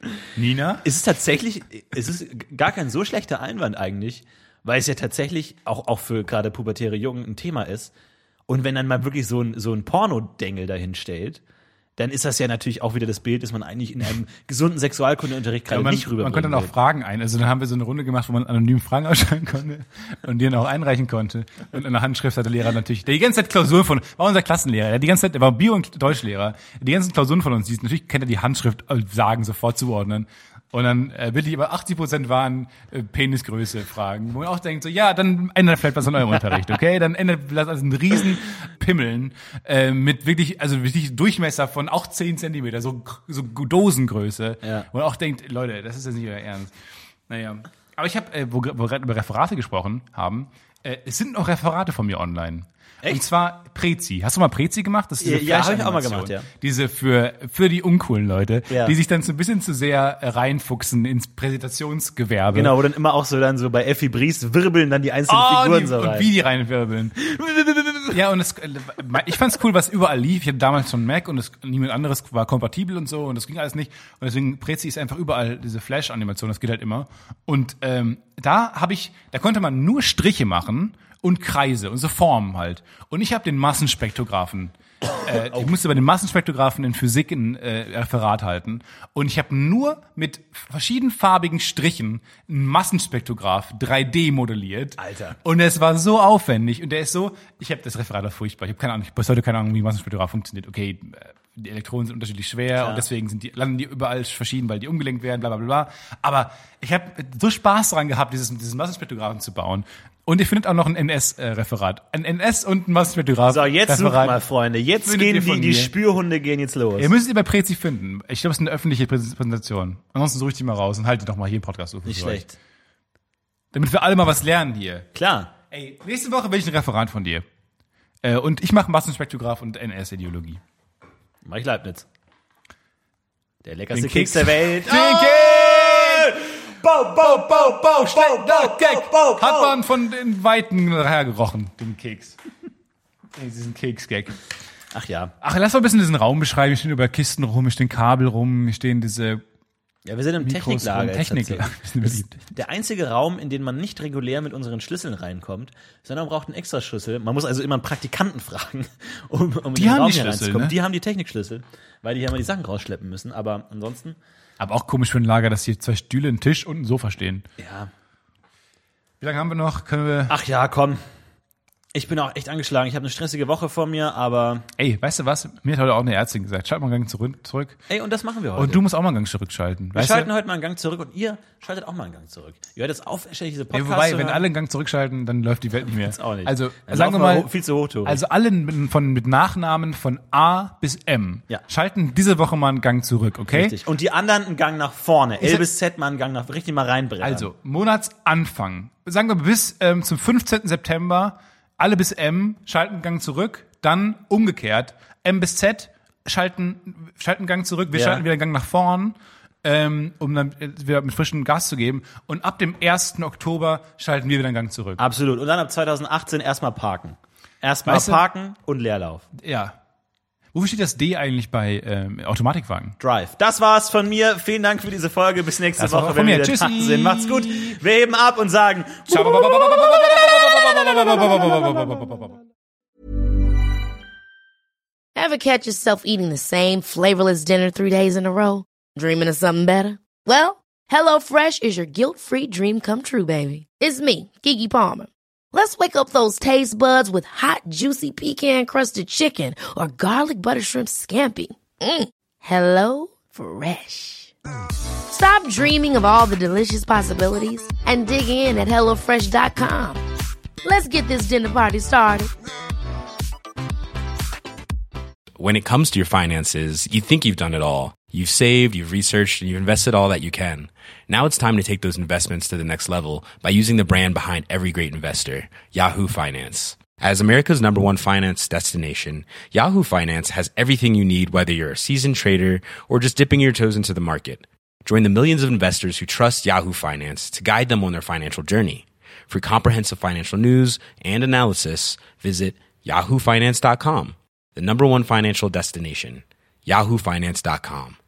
Speaker 2: Nina?
Speaker 1: Es ist tatsächlich, es ist gar kein so schlechter Einwand eigentlich, weil es ja tatsächlich auch, auch für gerade pubertäre Jungen ein Thema ist. Und wenn dann mal wirklich so ein, so ein Pornodengel dahin stellt, dann ist das ja natürlich auch wieder das Bild, das man eigentlich in einem gesunden Sexualkundeunterricht gerade
Speaker 2: Ja, man,
Speaker 1: nicht rüberbringen
Speaker 2: man konnte dann auch
Speaker 1: will.
Speaker 2: Fragen ein. Also dann haben wir so eine Runde gemacht, wo man anonym Fragen ausschreiben konnte und die dann auch einreichen konnte. Und in der Handschrift hat der Lehrer natürlich, der die ganze Zeit Klausuren von, war unser Klassenlehrer, der die ganze Zeit, der war Bio- und Deutschlehrer, die ganzen Klausuren von uns, die, natürlich kennt er die Handschrift äh, sagen, sofort zuordnen. Und dann äh, wirklich über achtzig Prozent waren äh, Penisgröße Fragen, wo man auch denkt so, ja, dann ändert vielleicht was an eurem Unterricht, okay? Dann ändert das also einen riesen Pimmeln äh, mit wirklich, also wirklich Durchmesser von auch zehn Zentimeter, so, so Dosengröße.
Speaker 1: Ja.
Speaker 2: Wo man auch denkt, Leute, das ist jetzt nicht euer Ernst. Naja. Aber ich habe, äh, wo wir gerade über Referate gesprochen haben, äh, es sind noch Referate von mir online.
Speaker 1: Echt?
Speaker 2: Und zwar Prezi. Hast du mal Prezi gemacht? Das ist diese
Speaker 1: Ja, hab ich auch mal
Speaker 2: Flash-Animation.
Speaker 1: gemacht, ja.
Speaker 2: Diese für, für die uncoolen Leute,
Speaker 1: Ja.
Speaker 2: die sich dann so ein bisschen zu sehr äh, reinfuchsen ins Präsentationsgewerbe.
Speaker 1: Genau, wo dann immer auch so dann so bei Effi Briest wirbeln dann die einzelnen
Speaker 2: Oh,
Speaker 1: Figuren
Speaker 2: die,
Speaker 1: so rein.
Speaker 2: und wie die reinwirbeln. Ja, und es, ich fand's cool, was überall lief. Ich hatte damals schon Mac und es, niemand anderes war kompatibel und so und das ging alles nicht. Und deswegen, Prezi ist einfach überall diese Flash-Animation, das geht halt immer. Und ähm, da habe ich, da konnte man nur Striche machen und Kreise und so Formen halt. Und ich habe den Massenspektrographen. Äh, ich musste bei den Massenspektrographen in Physik ein äh, Referat halten. Und ich habe nur mit verschiedenfarbigen Strichen einen Massenspektrograph drei D modelliert.
Speaker 1: Alter.
Speaker 2: Und es war so aufwendig. Und der ist so, ich habe das Referat war furchtbar. Ich habe keine Ahnung, ich habe bis heute keine Ahnung, wie Massenspektrograph funktioniert. Okay, äh, die Elektronen sind unterschiedlich schwer
Speaker 1: Klar.
Speaker 2: und deswegen sind die, landen die überall verschieden, weil die umgelenkt werden, bla bla bla. bla. Aber ich habe so Spaß daran gehabt, dieses, dieses Massenspektrographen zu bauen. Und ich finde auch noch ein N S-Referat. Ein N S und ein Massenspektrograph.
Speaker 1: So, jetzt sucht
Speaker 2: Referat.
Speaker 1: mal, Freunde. Jetzt
Speaker 2: Findet
Speaker 1: gehen
Speaker 2: ihr
Speaker 1: die,
Speaker 2: von
Speaker 1: die
Speaker 2: mir.
Speaker 1: Spürhunde gehen jetzt los.
Speaker 2: Ihr müsst ihr bei Prezi finden. Ich glaube, es ist eine öffentliche Präs- Präsentation. Ansonsten suche ich die mal raus und halte die doch mal hier im Podcast. So für
Speaker 1: Nicht
Speaker 2: euch.
Speaker 1: schlecht.
Speaker 2: Damit wir alle mal was lernen hier.
Speaker 1: Klar.
Speaker 2: Ey, nächste Woche will ich ein Referat von dir. Äh, und ich mache Massenspektrograph und N S-Ideologie.
Speaker 1: Mach ich Leibniz. Der leckerste
Speaker 2: Den
Speaker 1: Keks
Speaker 2: Keks.
Speaker 1: der Welt.
Speaker 2: Den Keks!
Speaker 1: Bau, bau, bau, bau, bau, bau,
Speaker 2: Gag.
Speaker 1: bau, bau,
Speaker 2: Hat man von den Weiten hergerochen, den Keks. Ey, diesen Keks-Gag.
Speaker 1: Ach ja.
Speaker 2: Ach, lass mal ein bisschen diesen Raum beschreiben. Hier stehen über Kisten rum, hier stehen Kabel rum, hier stehen diese
Speaker 1: Ja, wir sind im
Speaker 2: Mikros
Speaker 1: Techniklager.
Speaker 2: rum. Techniklager.
Speaker 1: Das ist der einzige Raum, in den man nicht regulär mit unseren Schlüsseln reinkommt, sondern man braucht einen extra Schlüssel. Man muss also immer einen Praktikanten fragen, um, um in
Speaker 2: Die
Speaker 1: den
Speaker 2: haben
Speaker 1: Raum
Speaker 2: die
Speaker 1: hier
Speaker 2: Schlüssel,
Speaker 1: reinzukommen.
Speaker 2: ne?
Speaker 1: Die haben die Technikschlüssel, weil die ja immer die Sachen rausschleppen müssen. Aber ansonsten,
Speaker 2: Aber auch komisch für ein Lager, dass hier zwei Stühle, ein Tisch und ein Sofa stehen.
Speaker 1: ja.
Speaker 2: Wie lange haben wir noch? Können wir.
Speaker 1: Ach ja, komm. Ich bin auch echt angeschlagen. Ich habe eine stressige Woche vor mir, aber
Speaker 2: Ey, weißt du was? Mir hat heute auch eine Ärztin gesagt, schalt mal einen Gang zurück. zurück.
Speaker 1: ey, und das machen wir heute.
Speaker 2: Und du musst auch mal einen Gang zurückschalten.
Speaker 1: wir
Speaker 2: Weißt
Speaker 1: schalten
Speaker 2: du?
Speaker 1: heute mal einen Gang zurück und ihr schaltet auch mal einen Gang zurück. Ihr hört jetzt auf, ständig diese
Speaker 2: Ey,
Speaker 1: Podcasts
Speaker 2: wobei,
Speaker 1: zu
Speaker 2: wenn
Speaker 1: hören.
Speaker 2: alle einen Gang zurückschalten, dann läuft die Welt nicht mehr.
Speaker 1: auch nicht.
Speaker 2: Also,
Speaker 1: Dann
Speaker 2: sagen wir
Speaker 1: laufen wir
Speaker 2: mal,
Speaker 1: ho- viel zu hoch, Tobi.
Speaker 2: also alle mit, von, mit Nachnamen von A bis M
Speaker 1: Ja.
Speaker 2: schalten diese Woche mal einen Gang zurück, okay?
Speaker 1: Richtig. Und die anderen einen Gang nach vorne. L
Speaker 2: sag-
Speaker 1: bis Z mal einen Gang nach, richtig mal reinbrennen.
Speaker 2: Also, Monatsanfang. Sagen wir bis ähm, zum fünfzehnten September, alle bis M schalten einen Gang zurück, dann umgekehrt. M bis Z schalten, schalten einen Gang zurück, wir
Speaker 1: Ja.
Speaker 2: schalten wieder einen Gang nach vorn, ähm, um dann wieder mit frischem Gas zu geben. Und ab dem ersten Oktober schalten wir wieder einen Gang zurück.
Speaker 1: Absolut. Und dann ab zweitausendachtzehn erstmal parken. Erstmal
Speaker 2: Weißt du-
Speaker 1: parken und Leerlauf.
Speaker 2: Ja. Wofür steht das D eigentlich bei ähm, Automatikwagen?
Speaker 1: Drive. Das war's von mir. Vielen Dank für diese Folge. Bis nächste
Speaker 2: Das war's
Speaker 1: Woche,
Speaker 2: von
Speaker 1: wenn wir
Speaker 2: mir.
Speaker 1: wieder da
Speaker 2: Tschüssi.
Speaker 1: sind. Macht's gut. Wir heben ab und sagen
Speaker 3: Ever catch yourself eating the same flavorless dinner three days in a row? Dreaming of something better? Well, HelloFresh is your guilt-free dream come true, baby. It's me, Keke Palmer. Let's wake up those taste buds with hot, juicy pecan-crusted chicken or garlic butter shrimp scampi. Mm. Hello Fresh. Stop dreaming of all the delicious possibilities and dig in at hello fresh dot com. Let's get this dinner party started.
Speaker 4: When it comes to your finances, you think you've done it all. You've saved, you've researched, and you've invested all that you can. Now it's time to take those investments to the next level by using the brand behind every great investor, Yahoo Finance. As America's number one finance destination, Yahoo Finance has everything you need, whether you're a seasoned trader or just dipping your toes into the market. Join the millions of investors who trust Yahoo Finance to guide them on their financial journey. For comprehensive financial news and analysis, visit yahoo finance dot com. The number one financial destination, yahoo finance dot com.